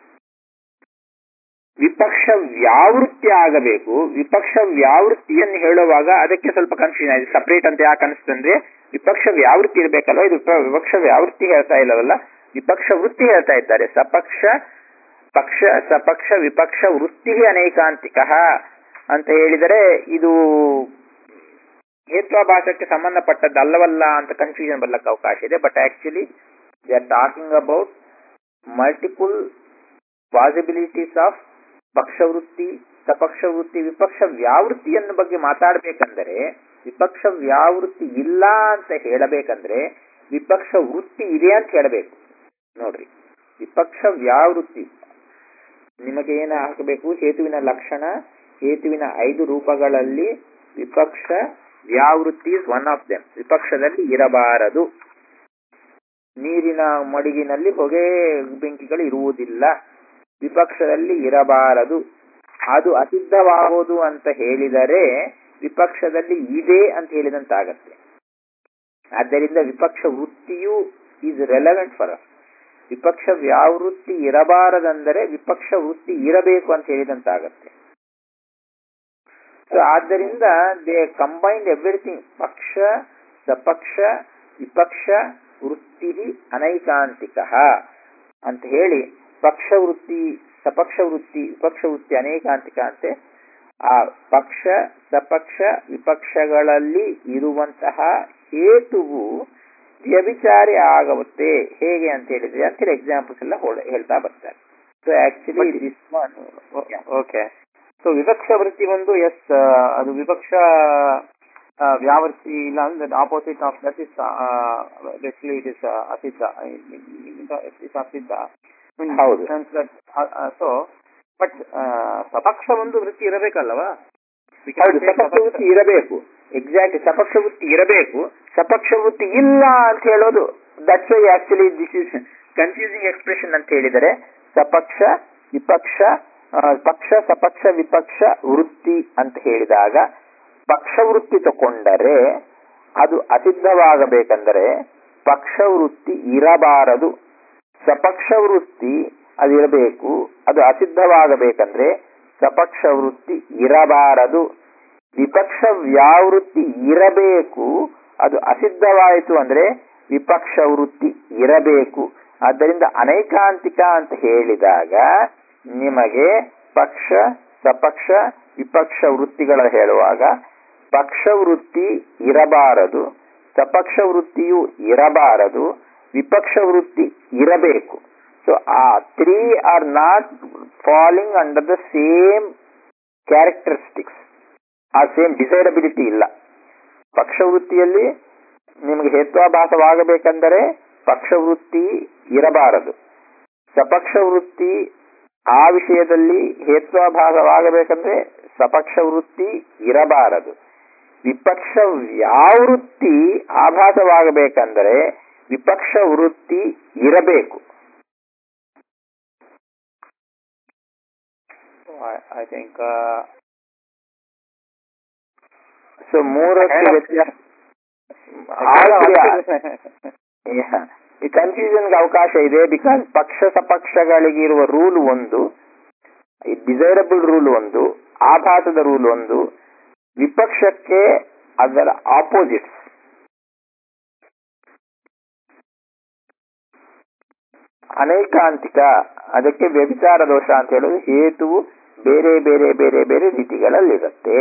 ವಿಪಕ್ಷ ವ್ಯಾವೃತ್ತಿ ಆಗಬೇಕು. ವಿಪಕ್ಷ ವ್ಯಾವೃತ್ತಿಯನ್ನು ಹೇಳುವಾಗ ಅದಕ್ಕೆ ಸ್ವಲ್ಪ ಕನ್ಫ್ಯೂಷನ್ ಆಗಿದೆ. ಸಪರೇಟ್ ಅಂತ ಯಾಕೆ ಅನಿಸ್ತಂದ್ರೆ ವಿಪಕ್ಷ ವ್ಯಾವೃತ್ತಿ ಇರಬೇಕಲ್ವ, ಇದು ವಿಪಕ್ಷ ವ್ಯಾವೃತ್ತಿ ಹೇಳ್ತಾ ಇಲ್ಲವಲ್ಲ, ವಿಪಕ್ಷ ವೃತ್ತಿ ಹೇಳ್ತಾ ಇದ್ದಾರೆ. ಸಪಕ್ಷ ಪಕ್ಷ ಸಪಕ್ಷ ವಿಪಕ್ಷ ವೃತ್ತಿ ಅನೇಕಾಂತಿಕ ಅಂತ ಹೇಳಿದರೆ ಇದು ಹೇತ್ವಾಭಾಸಕ್ಕೆ ಸಂಬಂಧಪಟ್ಟದ್ದಲ್ಲವಲ್ಲ ಅಂತ ಕನ್ಫ್ಯೂಷನ್ ಬರ್ಲಕ್ಕೆ ಅವಕಾಶ ಇದೆ. But actually they are talking about multiple possibilities of ಪಕ್ಷವೃತ್ತಿ ಸಪಕ್ಷ ವೃತ್ತಿ ವಿಪಕ್ಷ ವ್ಯಾವೃತ್ತಿಯನ್ನು ಬಗ್ಗೆ ಮಾತಾಡಬೇಕಂದರೆ, ವಿಪಕ್ಷ ವ್ಯಾವೃತ್ತಿ ಇಲ್ಲ ಅಂತ ಹೇಳಬೇಕಂದ್ರೆ ವಿಪಕ್ಷ ವೃತ್ತಿ ಇದೆ ಅಂತ ಹೇಳಬೇಕು. ನೋಡ್ರಿ, ವಿಪಕ್ಷ ವ್ಯಾವೃತ್ತಿ ನಿಮಗೆ ಏನು ಹಾಕಬೇಕು? ಹೇತುವಿನ ಲಕ್ಷಣ, ಹೇತುವಿನ ಐದು ರೂಪಗಳಲ್ಲಿ ವಿಪಕ್ಷ ವ್ಯಾವೃತ್ತಿ ಇಸ್ ಒನ್ ಆಫ್ ದೆಮ್. ವಿಪಕ್ಷದಲ್ಲಿ ಇರಬಾರದು, ನೀರಿನ ಮಡುಗಿನಲ್ಲಿ ಹೊಗೆ ಬೆಂಕಿಗಳು ಇರುವುದಿಲ್ಲ, ವಿಪಕ್ಷದಲ್ಲಿ ಇರಬಾರದು. ಅದು ಅಸಿದ್ಧವಾಗೋದು ಅಂತ ಹೇಳಿದರೆ ವಿಪಕ್ಷದಲ್ಲಿ ಇದೆ ಅಂತ ಹೇಳಿದಂತಾಗತ್ತೆ. ಆದ್ದರಿಂದ ವಿಪಕ್ಷ ವೃತ್ತಿಯು ಈಸ್ ರೆಲೆವೆಂಟ್ ಫಾರ್ ಅಸ್. ವಿಪಕ್ಷ ವ್ಯಾವೃತ್ತಿ ಇರಬಾರದಂದರೆ ವಿಪಕ್ಷ ವೃತ್ತಿ ಇರಬೇಕು ಅಂತ ಹೇಳಿದಂತಾಗತ್ತೆ. ಸೊ ಆದ್ದರಿಂದ ದೇ ಕಂಬೈನ್ಡ್ ಎವ್ರಿಥಿಂಗ್. ಪಕ್ಷ ಸಪಕ್ಷ ವಿಪಕ್ಷ ವೃತ್ತಿ ಅನೈಕಾಂತಿಕ ಅಂತ ಹೇಳಿ ಪಕ್ಷ ವೃತ್ತಿ ಸಪಕ್ಷ ವೃತ್ತಿ ವಿಪಕ್ಷ ವೃತ್ತಿ ಅನೇಕಾಂತಿಕ ಅಂತೆ. ಆ ಪಕ್ಷ ಸಪಕ್ಷ ವಿಪಕ್ಷಗಳಲ್ಲಿ ಇರುವಂತಹ ಹೇತುವು ವ್ಯಭಿಚಾರಿ ಆಗುತ್ತೆ. ಹೇಗೆ ಅಂತ ಹೇಳಿದ್ರೆ ಅಂತೇಳಿ ಎಕ್ಸಾಂಪಲ್ಸ್ ಎಲ್ಲ ಹೇಳ್ತಾ ಬರ್ತಾರೆ. So actually this one okay. So ವಿಪಕ್ಷ ವೃತ್ತಿ ಒಂದು ಎಸ್, ಅದು ವಿಪಕ್ಷ ವ್ಯಾವೃತ್ತಿ ಇಲ್ಲ ಅಂದ್ರೆ opposite of that is basically it is ಅಸಿದ್ಧ, ಇಸ್ ಅಸಿದ್ಧ. ಹೌದು. ಸೊ ಬಟ್ ಸಪಕ್ಷ ಒಂದು ವೃತ್ತಿ ಇರಬೇಕಲ್ಲವಾ? ಹೌದು, ಸಪಕ್ಷ ವೃತ್ತಿ ಇರಬೇಕು. ಎಕ್ಸಾಕ್ಟ್, ಸಪಕ್ಷ ವೃತ್ತಿ ಇರಬೇಕು. ಸಪಕ್ಷ ವೃತ್ತಿ ಇಲ್ಲ ಅಂತ ಹೇಳೋದು that's why actually this is confusing expression ಅಂತ ಹೇಳಿದರೆ ಸಪಕ್ಷ ವಿಪಕ್ಷ ಪಕ್ಷ ಸಪಕ್ಷ ವಿಪಕ್ಷ ವೃತ್ತಿ ಅಂತ ಹೇಳಿದಾಗ ಪಕ್ಷ ವೃತ್ತಿ ತಗೊಂಡರೆ ಅದು ಅಸಿದ್ಧವಾಗಬೇಕಂದರೆ ಪಕ್ಷ ವೃತ್ತಿ ಇರಬಾರದು. ಸಪಕ್ಷ ವೃತ್ತಿ ಅದು ಇರಬೇಕು, ಅದು ಅಸಿದ್ಧವಾಗಬೇಕಂದ್ರೆ ಸಪಕ್ಷ ವೃತ್ತಿ ಇರಬಾರದು. ವಿಪಕ್ಷ ವ್ಯಾವೃತ್ತಿ ಇರಬೇಕು, ಅದು ಅಸಿದ್ಧವಾಯಿತು ಅಂದ್ರೆ ವಿಪಕ್ಷ ವೃತ್ತಿ ಇರಬೇಕು. ಆದ್ದರಿಂದ ಅನೈಕಾಂತಿಕ ಅಂತ ಹೇಳಿದಾಗ ನಿಮಗೆ ಪಕ್ಷ ಸಪಕ್ಷ ವಿಪಕ್ಷ ವೃತ್ತಿಗಳ ಹೇಳುವಾಗ ಪಕ್ಷ ವೃತ್ತಿ ಇರಬಾರದು, ಸಪಕ್ಷ ವೃತ್ತಿಯು ಇರಬಾರದು, ವಿಪಕ್ಷ ವೃತ್ತಿ ಇರಬೇಕು. ಸೊ ಆ three are not falling under the same characteristics, ಆ ಸೇಮ್ ಡಿಸೈರಬಿಲಿಟಿ ಇಲ್ಲ. ಪಕ್ಷವೃತ್ತಿಯಲ್ಲಿ ನಿಮಗೆ ಹೇತ್ವಾಭಾಸವಾಗಬೇಕೆಂದರೆ ಪಕ್ಷವೃತ್ತಿ ಇರಬಾರದು, ಸಪಕ್ಷ ವೃತ್ತಿ ಆ ವಿಷಯದಲ್ಲಿ ಹೇತ್ವಾಭಾಸವಾಗಬೇಕಂದ್ರೆ ಸಪಕ್ಷ ವೃತ್ತಿ ಇರಬಾರದು. ವಿಪಕ್ಷ ವ್ಯಾವೃತ್ತಿ ಆಭಾಸವಾಗಬೇಕಂದರೆ ವಿಪಕ್ಷ ವೃತ್ತಿ ಇರಬೇಕು. ಐ ಥಿಂಕ್ ಸೊ ಮೂರಕ್ಕೆ ವ್ಯತ್ಯಾಸ. ಈ ಕನ್ಫ್ಯೂಷನ್ಗೆ ಅವಕಾಶ ಇದೆ. ಬಿಕಾಸ್ ಪಕ್ಷ ಸಪಕ್ಷಗಳಿಗಿರುವ ರೂಲ್ ಒಂದು, ಡಿಸೈರಬಲ್ ರೂಲ್ ಒಂದು, ಆಭಾಸದ ರೂಲ್ ಒಂದು, ವಿಪಕ್ಷಕ್ಕೆ ಅದರ ಆಪೋಸಿಟ್ಸ್. ಅನೈಕಾಂತಿಕ ಅದಕ್ಕೆ ವ್ಯಭಿಚಾರ ದೋಷ ಅಂತ ಹೇಳೋದು ಹೇತುವು ಬೇರೆ ಬೇರೆ ಬೇರೆ ಬೇರೆ ರೀತಿಗಳಲ್ಲಿರುತ್ತೆ.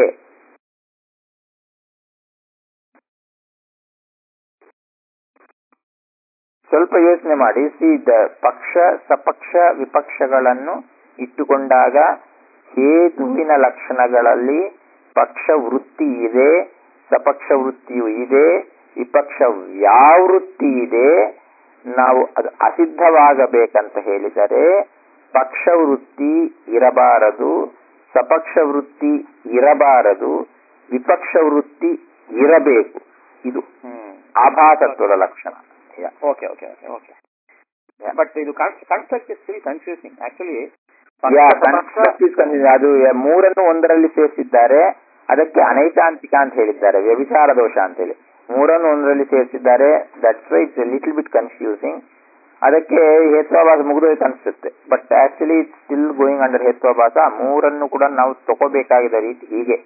ಸ್ವಲ್ಪ ಯೋಚನೆ ಮಾಡಿ. ಸಿ ದ ಪಕ್ಷ ಸಪಕ್ಷ ವಿಪಕ್ಷಗಳನ್ನು ಇಟ್ಟುಕೊಂಡಾಗ ಹೇತುವಿನ ಲಕ್ಷಣಗಳಲ್ಲಿ ಪಕ್ಷ ವೃತ್ತಿ ಇದೆ, ಸಪಕ್ಷ ವೃತ್ತಿಯು ಇದೆ, ವಿಪಕ್ಷ ವ್ಯಾವೃತ್ತಿ ಇದೆ. ನಾವು ಅದು ಅಸಿದ್ಧವಾಗಬೇಕಂತ ಹೇಳಿದರೆ ಪಕ್ಷ ವೃತ್ತಿ ಇರಬಾರದು, ಸಪಕ್ಷ ವೃತ್ತಿ ಇರಬಾರದು, ವಿಪಕ್ಷ ವೃತ್ತಿ ಇರಬೇಕು. ಇದು ಆಭಾಸತ್ವದ ಲಕ್ಷಣ. Okay okay okay okay but ಇದು construct is very confusing actually. ಅದು ಮೂರನ್ನು ಒಂದರಲ್ಲಿ ಸೇರಿಸಿದ್ದಾರೆ, ಅದಕ್ಕೆ ಅನೈಕಾಂತಿಕ ಅಂತ ಹೇಳಿದ್ದಾರೆ, ವ್ಯಭಿಚಾರ ದೋಷ ಅಂತ ಹೇಳಿ ಮೂರನ್ನು ಒಂದರಲ್ಲಿ ಸೇರಿಸಿದ್ದಾರೆ. That's why it's little bit confusing. ಅದಕ್ಕೆ ಹೇತ್ವಾಭಾಸ ಮುಗಿದೋಯ್ತು ಅನಿಸುತ್ತೆ, but actually it's still going under ಹೇತ್ವಾಭಾಸ. ಮೂರನ್ನು ಕೂಡ ನಾವು ತಗೋಬೇಕಾಗಿದ್ದ ರೀತಿ ಹೀಗೆ: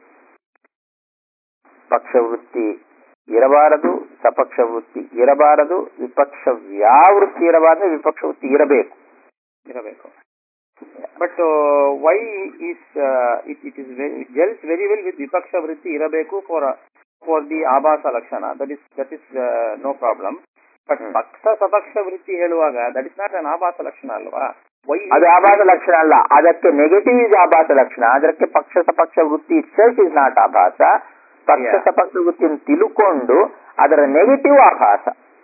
ಪಕ್ಷ ವೃತ್ತಿ ಇರಬಾರದು, ಸಪಕ್ಷ ವೃತ್ತಿ ಇರಬಾರದು, ವಿಪಕ್ಷ ವ್ಯಾವೃತ್ತಿ ಇರಬಾರದು, ವಿಪಕ್ಷ ವೃತ್ತಿ ಇರಬೇಕು ಇರಬೇಕು. But why is it it is gels very well with ವಿಪಕ್ಷ ವೃತ್ತಿ ಇರಬೇಕು ಫಾರ್ ಫಾರ್ ದಿ ಆಭಾಸ ಲಕ್ಷಣ. That is that is no problem. But ಪಕ್ಷ ಸಪಕ್ಷ ವೃತ್ತಿ ಹೇಳುವಾಗ ದಟ್ ಇಸ್ ನಾಟ್ ಅನ್ ಆಭಾಸ ಲಕ್ಷಣ ಅಲ್ವಾ? ವೈ ಅದು ಆಭಾಸ ಲಕ್ಷಣ ಅಲ್ಲ, ಅದಕ್ಕೆ ನೆಗೆಟಿವ್ ಇಸ್ ಆಭಾಸ ಲಕ್ಷಣ. ಅದಕ್ಕೆ ಪಕ್ಷ ಸಪಕ್ಷ ವೃತ್ತಿ ಇಟ್ಸೆಲ್ಫ್ ಇಸ್ ನಾಟ್ ಆಭಾಸ. ಪಕ್ಷ ಸಪಕ್ಷ ವೃತ್ತಿಯನ್ನು ತಿಳ್ಕೊಂಡು ಅದರ ನೆಗೆಟಿವ್ ಆಭಾಸ.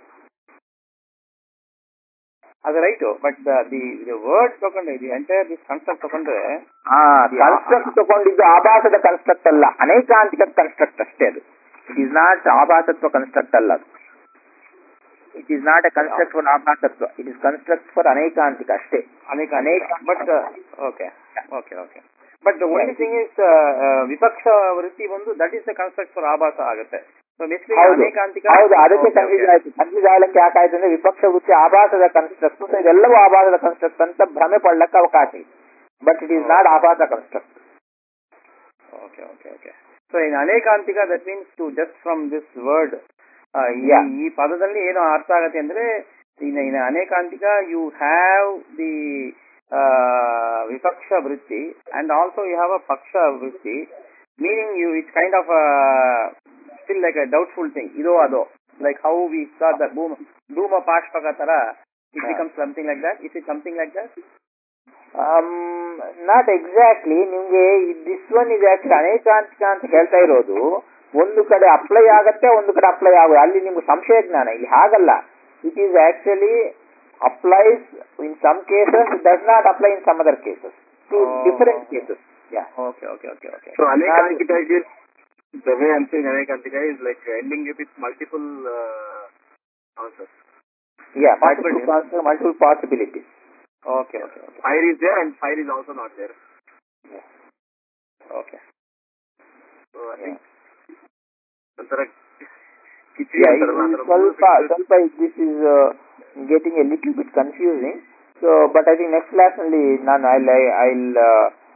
ಅದು ರೈಟು. ಬಟ್ ದಿ ವರ್ಡ್ ತಗೊಂಡ್ರೆ ದಿ ಎಂಟೈರ್ ದಿಸ್ ಕನ್ಸ್ಟ್ರಕ್ಟ್ ತಗೊಂಡ್ರೆ ಕನ್ಸ್ಟ್ರಕ್ಟ್ ತಗೊಂಡಿದ್ದು ಆಭಾಸದ ಕನ್ಸ್ಟ್ರಕ್ಟ್ ಅಲ್ಲ, ಅನೈಕಾಂತಿಕ ಕನ್ಸ್ಟ್ರಕ್ಟ್ ಅಷ್ಟೇ. ಅದು ಇಟ್ ಈಸ್ ನಾಟ್ ಆಭಾಸತ್ವ ಕನ್ಸ್ಟ್ರಕ್ಟ್ ಅಲ್ಲ. ಅದು it is not a construct for ಆಭಾಸತ್ವ, ಇಟ್ ಇಸ್ ಕನ್ಸ್ಟ್ರಕ್ಟ್ ಫಾರ್ ಅನೈಕಾಂತಿಕ ಅಷ್ಟೇ. ಅನೇಕ ಅನೇಕ but okay okay okay but only thing is ವಿಪಕ್ಷ ವೃತ್ತಿ ಒಂದು that is the construct for ಆಭಾಸ ಆಗುತ್ತೆ. ಅನೇಕಾಂತಿಕ ಹೌದು, ಅದಕ್ಕೆ ಕನ್ಫ್ಯೂಸ್ ಆಯ್ತು. ಕನ್ಫ್ಯೂಸ್ ಆಗ್ಲಿಕ್ಕೆ ಯಾಕಾಯ್ತು ಅಂದ್ರೆ ವಿಪಕ್ಷ ವೃತ್ತಿ ಆಭಾಸದ ಕನ್ಸ್ಟ್ರಕ್ಟ್, ಸೊ ಇದೆಲ್ಲವೂ ಆಭಾಸದ ಕನ್ಸ್ಟ್ರಕ್ಟ್ ಅಂತ ಭ್ರಮೆ ಪಡ್ಲಕ್ಕೆ ಅವಕಾಶ ಇದೆ. ಬಟ್ ಇಟ್ ಈಸ್ ನಾಟ್ ಆಭಾಸ construct. Okay okay okay so in ಅನೇಕಾಂತಿಕ that means to just from this word ಈ ಪದದಲ್ಲಿ ಏನು ಅರ್ಥ ಆಗತ್ತೆ ಅಂದ್ರೆ ಇನ್ ಇನ್ ಅನೇಕಾಂತಿಕ ಯು ಹ್ಯಾವ್ ದಿ ವಿಪಕ್ಷ ವೃತ್ತಿ and also you have a ಪಕ್ಷ ವೃತ್ತಿ, meaning you it's kind of a still like a doubtful thing. Ido ado like how we saw the boom Duma Pashpaka tara, it yeah. becomes something like that. Is it something like that? Um, not exactly. ನಿಮ್ಗೆ this one is actually ಅನೇಕಾಂತಿಕ ಅಂತ ಹೇಳ್ತಾ ಇರೋದು ಒಂದು ಕಡೆ apply ಆಗತ್ತೆ, ಒಂದು ಕಡೆ ಅಪ್ಲೈ ಆಗೋದು. ಅಲ್ಲಿ ನಿಮ್ಗೆ ಸಂಶಯ ಜ್ಞಾನ. ಇಲ್ಲಿ ಹಾಗಲ್ಲ. It is actually applies in some cases, does not apply in some other cases, to different cases. Yeah. Okay, okay, okay, okay. So Anekantika is, the way I'm saying Anekantika is like ending it with multiple uh, answers. Yeah, multiple multiple, multiple possibilities. Okay, okay, okay. Fire is there and fire is also not there. Yeah. Okay. So I think Antara yeah, ಸ್ವಲ್ಪ ಸ್ವಲ್ಪ this is uh, getting a little bit confusing. So, but I think next class ನಲ್ಲಿ ನಾನು I'll I'll uh,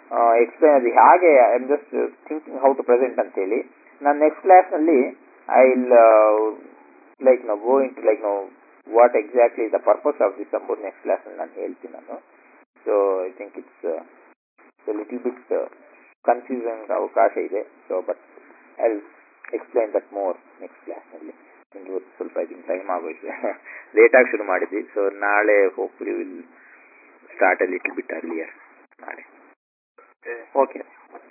explain ಅದು ಹಾಗೆ I am just thinking how to present ಅಂತೇಳಿ. ನಾನು next ಕ್ಲಾಸ್ನಲ್ಲಿ I will like no go in to like know what exactly the purpose of this ಅಂಬುದು next ಕ್ಲಾಸ್ನಲ್ಲಿ ನಾನು ಹೇಳ್ತೀನಿ ನಾನು. So I think it's little bit confusion ಅವಕಾಶ ಇದೆ. So but I will explain that more next ಕ್ಲಾಸ್ನಲ್ಲಿ. ಇವತ್ತು ಸ್ವಲ್ಪ ಇದನ್ನು ಟೈಮ್ ಆಗೋಯ್ತು, ಲೇಟಾಗಿ ಶುರು ಮಾಡಿದ್ವಿ. ಸೊ ನಾಳೆ hopefully will start a little bit earlier ನಾಳೆ. ಓಕೆ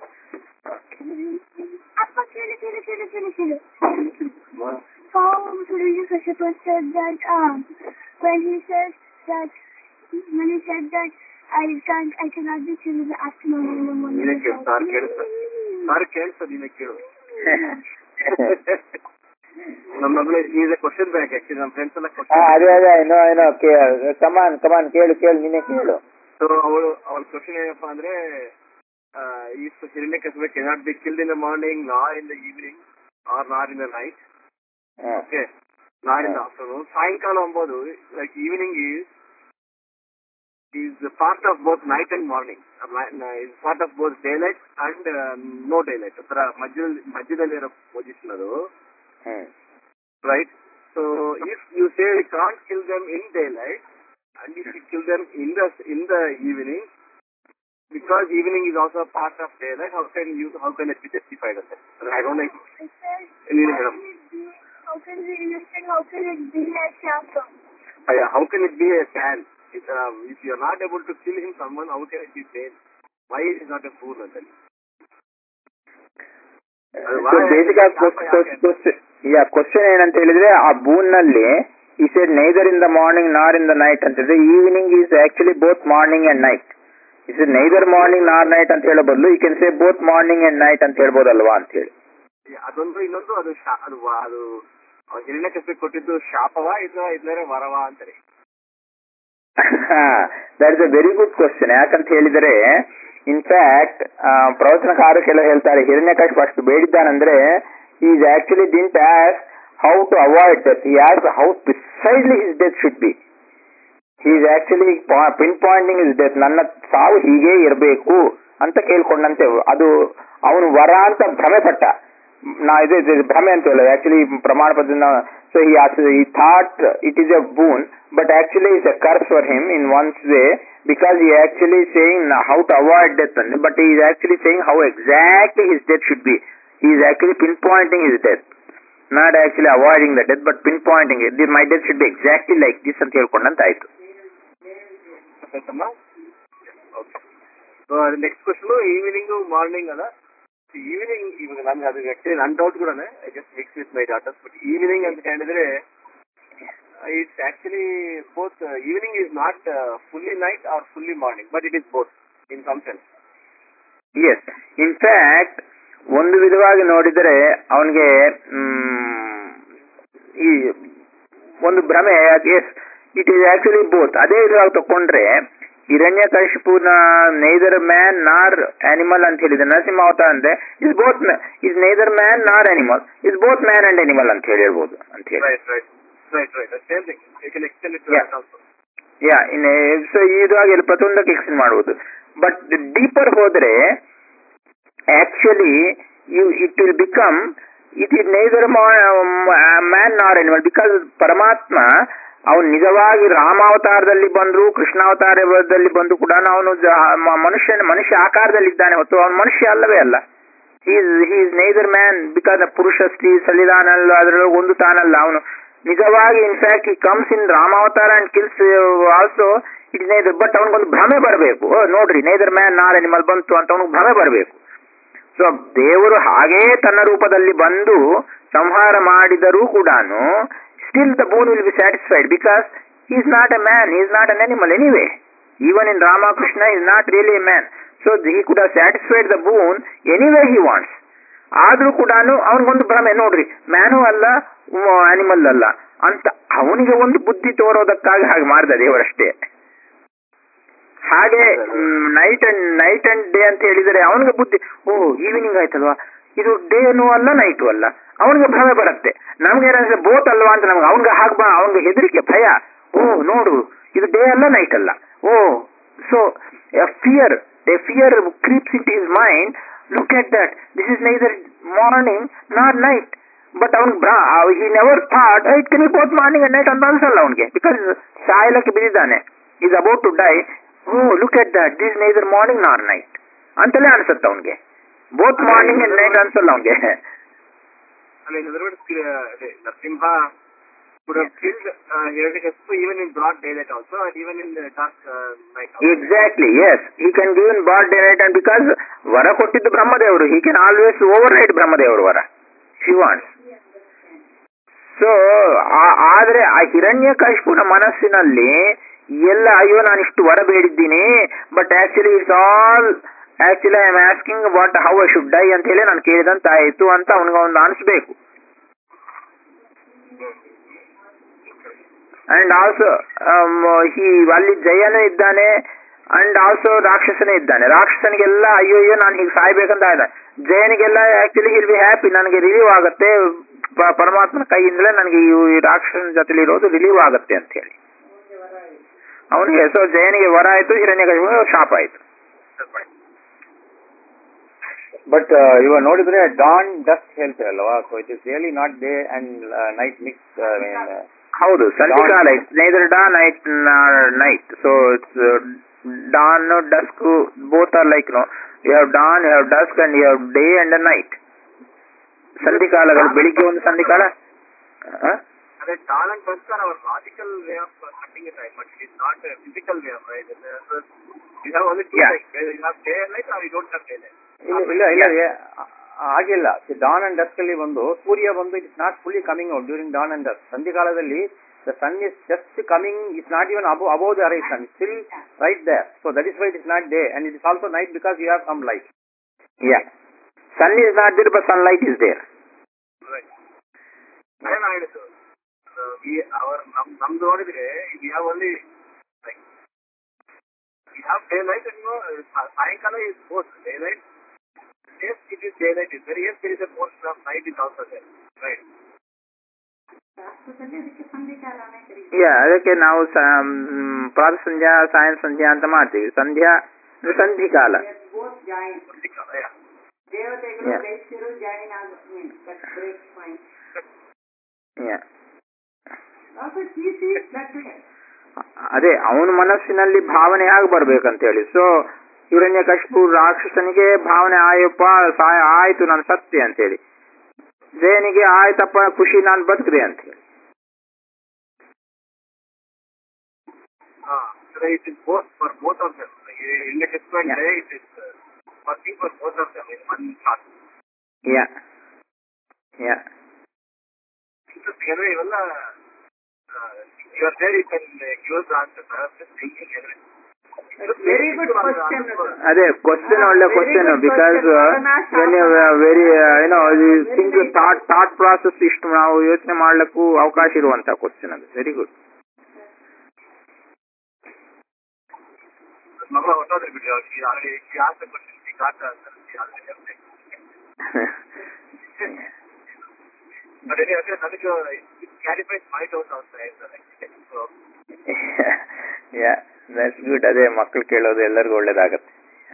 ಅಪ್ಪ ಕೇಳು ಕೇಳು ಕೇಳು ಕೇಳು ಕೇಳು. How Surya Kashyapa said that um, when he said that when he said that I can't I cannot be till the afternoon in the morning. ನೀನೇ ಕೇಳು sir ಕೇಳಿಸ್ತಾ ಸಾರ್ ಕೇಳಿಸ್ತಾ ನೀನೇ ಕೇಳು. ನಮ್ಮ ಮಗಳು is a question back actually ನಮ್ಮ friends ಎಲ್ಲ ಕ್ವಶನ್ ಅದೇ ಅದೇ ಏನೋ ಏನೋ ಕಮಾನ್ ಕಮಾನ್ ಕೇಳು ಕೇಳು ನೀನೇ ಕೇಳು. ಸೊ ಅವಳು ಅವಳ ಕ್ವಶನ್ ಏನಪ್ಪಾ ಅಂದ್ರೆ if Hiranyakashipu cannot be killed in the morning nor in the evening or nor in the night, okay, nor in the afternoon, ಸಾಯಂಕಾಲ ಅಂಬೋದು like evening is is part of both night and morning, is part of both daylight and uh, no daylight. ಅದರ ಮಧ್ಯದಲ್ಲಿ ಮಧ್ಯದಲ್ಲಿರೋ position ಅದು, right? So if you say you can't kill them in daylight and if you kill them in the in the evening, because evening is also a part of daylight, how can you how can it be justified as that? I don't like it. How can we understand? How can it be a shadow? Uh, how can it be a sand? If, uh, if you are not able to kill him, someone, how can it be sand? Why is it not a fool? Then? Question ಏನಂತ ಹೇಳಿದ್ರೆ ಆ boon ನಲ್ಲಿ ಈ side neither in the morning nor in the night ಅಂತ ಹೇಳಿದ್ರೆ evening is actually both morning and night. Is neither morning nor night ಅಂತ ಹೇಳೋ ಬದಲು you can say both morning and night ಅಂತ ಹೇಳ್ಬೋದಲ್ವಾ ಅಂತ ಹೇಳಿ. ಅದೊಂದು ಇನ್ನೊಂದು ಅದು ಅದು ಅದು ಹಿರಣ್ಯಕಶಿಪು ಕೊಟ್ಟಿದ್ದು ಶಾಪವಾ ಇದು ಇದ್ರೆ ವರವಾ ಅಂತಾರೆ. That is a very good question. ಯಾಕಂತ ಹೇಳಿದರೆ ಇನ್ಫ್ಯಾಕ್ಟ್ ಪ್ರವಚನಕಾರಕ್ಕೆಲ್ಲ ಹೇಳ್ತಾರೆ ಹಿರಣ್ಯಕಶಿಪು ಅಷ್ಟು ಬೇಡಿದ್ದಾನಂದ್ರೆ he is actually didn't ask how to avoid death, he asked how precisely his death should be. He is actually pinpointing his death, ನನ್ನ ಸಾವು ಹೀಗೆ ಇರಬೇಕು ಅಂತ ಕೇಳ್ಕೊಂಡಂತೆ. ಅದು ಅವನು ವರ ಅಂತ ಭ್ರಮೆ ಪಟ್ಟ. ನಾ ಇದು ಭ್ರಮೆ ಅಂತ ಹೇಳ ಆಕ್ಚುಲಿ ಪ್ರಮಾಣ ಪತ್ರ. So he he thought it is a boon but actually it's a curse for him in one way because he actually saying how to avoid death, but he is actually saying how exactly his death should be. He is actually pinpointing his death, not actually avoiding the death but pinpointing it. My death should be exactly like this ಅಂತ ಹೇಳ್ಕೊಂಡಂತ ಆಯ್ತು. Next question evening morning ಅಲ್ಲ. Evening ಇವಾಗ ನನ್ಗೆ ಅದು actually ನನ್ನ doubt ಕೂಡ I just mix with my daughters. But evening ಅಂತ ಹೇಳಿದ್ರೆ it's actually both. Evening is not fully night or fully morning but it is both in some sense. Yes, in fact ಒಂದು ವಿಧವಾಗಿ ನೋಡಿದರೆ ಅವನಿಗೆ ಈ ಒಂದು ಭ್ರಮೆ. Yes, it is actually both. ಅದೇ ವಿಧವಾಗಿ ತಕೊಂಡ್ರೆ ಹಿರಣ್ಯಕಶಿಪುನ ನೈದರ್ ಮ್ಯಾನ್ ನಾರ್ ಆನಿಮಲ್ ಅಂತ ಹೇಳಿದ್ರೆ ನರಸಿಂಹ ಅವತಾರ ಅಂದ್ರೆ is both is neither man nor animal, is both man and animal ಅಂತ ಹೇಳಿ ಹೇಳ್ಬೋದು ಅಂತ ಹೇಳಿ. ಯಾ ಇನ್ ಸೊ ಇದಾಗಿ ಪ್ರತಿಯೊಂದಕ್ಕೆ ಎಕ್ಸ್ಟೆಂಡ್ ಮಾಡಬಹುದು. ಬಟ್ ಡೀಪರ್ ಹೋದ್ರೆ actually you it will become it is neither man nor animal because ಪರಮಾತ್ಮ ಅವನು ನಿಜವಾಗಿ ರಾಮಾವತಾರದಲ್ಲಿ ಬಂದ್ರು ಕೃಷ್ಣಾವತಾರದಲ್ಲಿ ಬಂದು ಕೂಡ ಅವನು ಮನುಷ್ಯನ ಮನುಷ್ಯ ಆಕಾರದಲ್ಲಿ ಇದ್ದಾನೆ ಹೊತ್ತು ಅವನು ಮನುಷ್ಯ ಅಲ್ಲವೇ ಅಲ್ಲ. he is he is neither man because ಪುರುಷ ಸ್ತ್ರೀ ಸಲ್ಲಿದಾನಲ್ಲ ಅದರೊಳಗೆ ಒಂದು ತಾನಲ್ಲ. ಅವನು ನಿಜವಾಗಿ ಇನ್ಫ್ಯಾಕ್ಟ್ he comes in ರಾಮಾವತಾರ and kills also it is neither. But ಅವನಿಗೊಂದು ಭ್ರಮೆ ಬರಬೇಕು, ನೋಡ್ರಿ ನೈದರ್ ಮ್ಯಾನ್ ನಾರ್ ಅನಿಮಲ್ ಬಂತು ಅಂತ ಅವನಿಗೆ ಭ್ರಮೆ ಬರಬೇಕು. ಸೊ ದೇವರು ಹಾಗೇ ತನ್ನ ರೂಪದಲ್ಲಿ ಬಂದು ಸಂಹಾರ ಮಾಡಿದರೂ ಕೂಡ still the boon will be satisfied because he is not a man, he is not an animal anyway. Even in Ramakrishna he is not really a man. So he could have satisfied the boon anyway he wants. ಆದ್ರೂ ಕೂಡ ಅವನಿಗೊಂದು ಭ್ರಮೆ, ನೋಡ್ರಿ man ಅಲ್ಲ animal ಅಲ್ಲ ಅಂತ ಅವನಿಗೆ ಒಂದು ಬುದ್ಧಿ ತೋರೋದಕ್ಕಾಗಿ ಹಾಗೆ ಮಾಡಿದ ದೇವರಷ್ಟೇ. ಹಾಗೆ night and night and day ಅಂತ ಹೇಳಿದರೆ ಅವನಿಗೆ ಬುದ್ಧಿ, ಓ ಈವ್ನಿಂಗ್ ಆಯ್ತಲ್ವಾ, ಇದು ಡೇನು ಅಲ್ಲ ನೈಟು ಅಲ್ಲ, ಅವನಿಗೆ ಭ್ರಮೆ ಬರುತ್ತೆ. ನಮ್ಗೆ ಏನಾದ್ರೆ ಬೋತ್ ಅಲ್ವಾ ಅಂತ ನಮ್ಗೆ ಅವನಿಗೆ ಹಾಗೆ ಅವನಿಗೆ ಹೆದರಿಕೆ ಭಯ, ಓ ನೋಡು ಇದು ಡೇ ಅಲ್ಲ ನೈಟ್ ಅಲ್ಲ, oh so fear a fear creeps into his mind. Look at that. This is neither morning nor night. But ಅವನ್ he never thought it can be both morning and night ಅಂತ ಅನ್ಸಲ್ಲ ಅವನಿಗೆ, because ಸಾಯಲಕ್ಕೆ ಬಿದ್ದಿದ್ದಾನೆ, is about to die. Oh look at that, this neither morning nor night ಅಂತಲೇ ಅನ್ಸುತ್ತೆ ಅವನಿಗೆ. Both morning and night ಅನ್ಸಲ್ಲ ಅವನಿಗೆ. Narasimha could have killed uh, Hiranyakashipu even in broad daylight also, and even in the dark uh, night also. Exactly, yes. He can give in broad daylight, and because ವರ ಕೊಟ್ಟಿದ್ದು ಬ್ರಹ್ಮದೇವರು, he can always override ಬ್ರಹ್ಮದೇವರು ವರ if he wants. So ಆದ್ರೆ ಆ ಹಿರಣ್ಯಕಶಿಪುನ ಮನಸ್ಸಿನಲ್ಲಿ ಎಲ್ಲ ಅಯ್ಯೋ ನಾನು ಇಷ್ಟು ವರ ಬೇಡಿದ್ದೀನಿ, but actually it's all actually I am asking what how I should die ಅಂತ ಹೇಳಿ ನಾನು ಕೇಳಿದಂತ ಆಯ್ತು ಅಂತ ಅವನಿಗೆ ಒಂದು ಅನಿಸ್ಬೇಕು. ಅಂಡ್ ಆಲ್ಸೋ ಹಿ ಅಲ್ಲಿ ಜಯನೂ ಇದ್ದಾನೆ ಅಂಡ್ ಆಲ್ಸೋ ರಾಕ್ಷಸನೇ ಇದ್ದಾನೆ. ರಾಕ್ಷಸನಿಗೆಲ್ಲ ಅಯ್ಯೋ ಅಯ್ಯೋ ನಾನು ಹೀಗೆ ಸಾಯ್ಬೇಕಂತ ಆಯ್ದ. ಜಯನಿಗೆಲ್ಲ ಆಕ್ಚುಲಿ ಹಿಲ್ ಬಿ ಹ್ಯಾಪಿ, ನನಗೆ ರಿಲೀವ್ ಆಗುತ್ತೆ ಪರಮಾತ್ಮನ ಕೈಯಿಂದಲೇ ನನಗೆ ಈ ರಾಕ್ಷಸನ ಜೊತೆಲಿ ಇರೋದು ರಿಲೀವ್ ಆಗುತ್ತೆ ಅಂತ ಹೇಳಿ ಅವನಿಗೆ. ಸೊ ಜಯನಿಗೆ ವರ ಆಯ್ತು, ಹಿರಣ್ಯಕಶಿಪುಗೆ ಶಾಪ ಆಯ್ತು. ಬಟ್ ಇವಾಗ ನೋಡಿದ್ರೆ ಡಾನ್ ಡಸ್ಟ್ ಹೇಳ್ತಾರಲ್ವಾ, so it is really not day and night mix. ಹೌದು, ಸಂಧಿಕಾಲ. It's neither day night night. So it's dawn dusk both are like no, you have dawn, you have dusk and you have day and night. ಸಂಧಿಕಾಲಗಳು, ಬೆಳಿಗ್ಗೆ ಒಂದು ಸಂಧಿಕಾಲ. ಅದೇ dawn and dusk are our logical way of cutting it right, but it is not a physical way of right. You have only to like, you have day and night or you don't have day night. ಇಲ್ಲ ಇಲ್ಲ ಆಗಿಲ್ಲ. Don and dusk ಅಲ್ಲಿ ಒಂದು ಸೂರ್ಯ ಬಂದು it is not fully coming out during dawn and dusk. ಸಂಧಿಕಾಲದಲ್ಲಿ the sun is just coming, it's not even above, above the horizon, it's still right there. So that is why it is not day, and it is also night because you have some light. Yeah, sun is not there but sunlight is there. Right. I am I so uh, we our nam namdu nodidre we have only like we have daylight and no sayankala is both daylight. Yes, it is daylight is there. Yes, there is a portion of night is also there, right? Yeah ಅದಕ್ಕೆ ನಾವು ಪ್ರಾತ ಸಂಧ್ಯಾ ಸಾಯಂ ಸಂಧ್ಯಾ ಅಂತ ಮಾಡ್ತೀವಿ. ಸಂಧ್ಯಾ ಸಂಧಿಕಾಲ. ಅದೇ ಅವನ ಮನಸ್ಸಿನಲ್ಲಿ ಭಾವನೆ ಆಗಿ ಬರ್ಬೇಕಂತ ಹೇಳಿ. ಸೊ ಹಿರಣ್ಯಕಶಿಪು ರಾಕ್ಷಸನಿಗೆ ಭಾವನೆ ಆಯಪ್ಪ ಸಾಯ ಆಯ್ತು ನಾನು ಸತ್ಯ ಅಂತ ಹೇಳಿ, ಜಯನಿಗೆ ಆಯ್ತಪ್ಪ ಖುಷಿ ನಾನು ಬದುಕಿದೆ ಅಂತ ಹೇಳಿ. It is both for both of them. In a different way, it is uh, working for both of them in one shot. Yeah. Yeah. So, even uh, you are there, you can uh, give us the answer. I am just thinking everything. Very good question. ಅದೇ question ಒಳ್ಳೆ question, because very ಏನೋ think thought thought process ಇಷ್ಟು ನಾವು ಯೋಚನೆ ಮಾಡ್ಲಿಕ್ಕೂ ಅವಕಾಶ ಇರುವಂತ question ಅದು. Very good. Mama, what other video? She already she asked the question. She got the answer. She already left it. But anyway, ನನಗೆ it clarifies my doubt outside. So yeah, that's good. ಅದೇ ಮಕ್ಕಳು ಕೇಳೋದು ಎಲ್ಲರಿಗೂ ಒಳ್ಳೇದಾಗತ್ತೆ.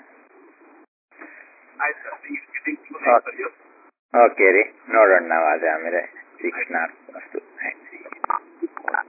ಆಯ್ತು sir, ಈಗ getting to know for you. Okay ರೀ, ನೋಡೋಣ ನಾವು ಅದೇ ಆಮೇಲೆ ಸಿಕ್ಸ್ ನಾಲ್ಕು ಅಷ್ಟು.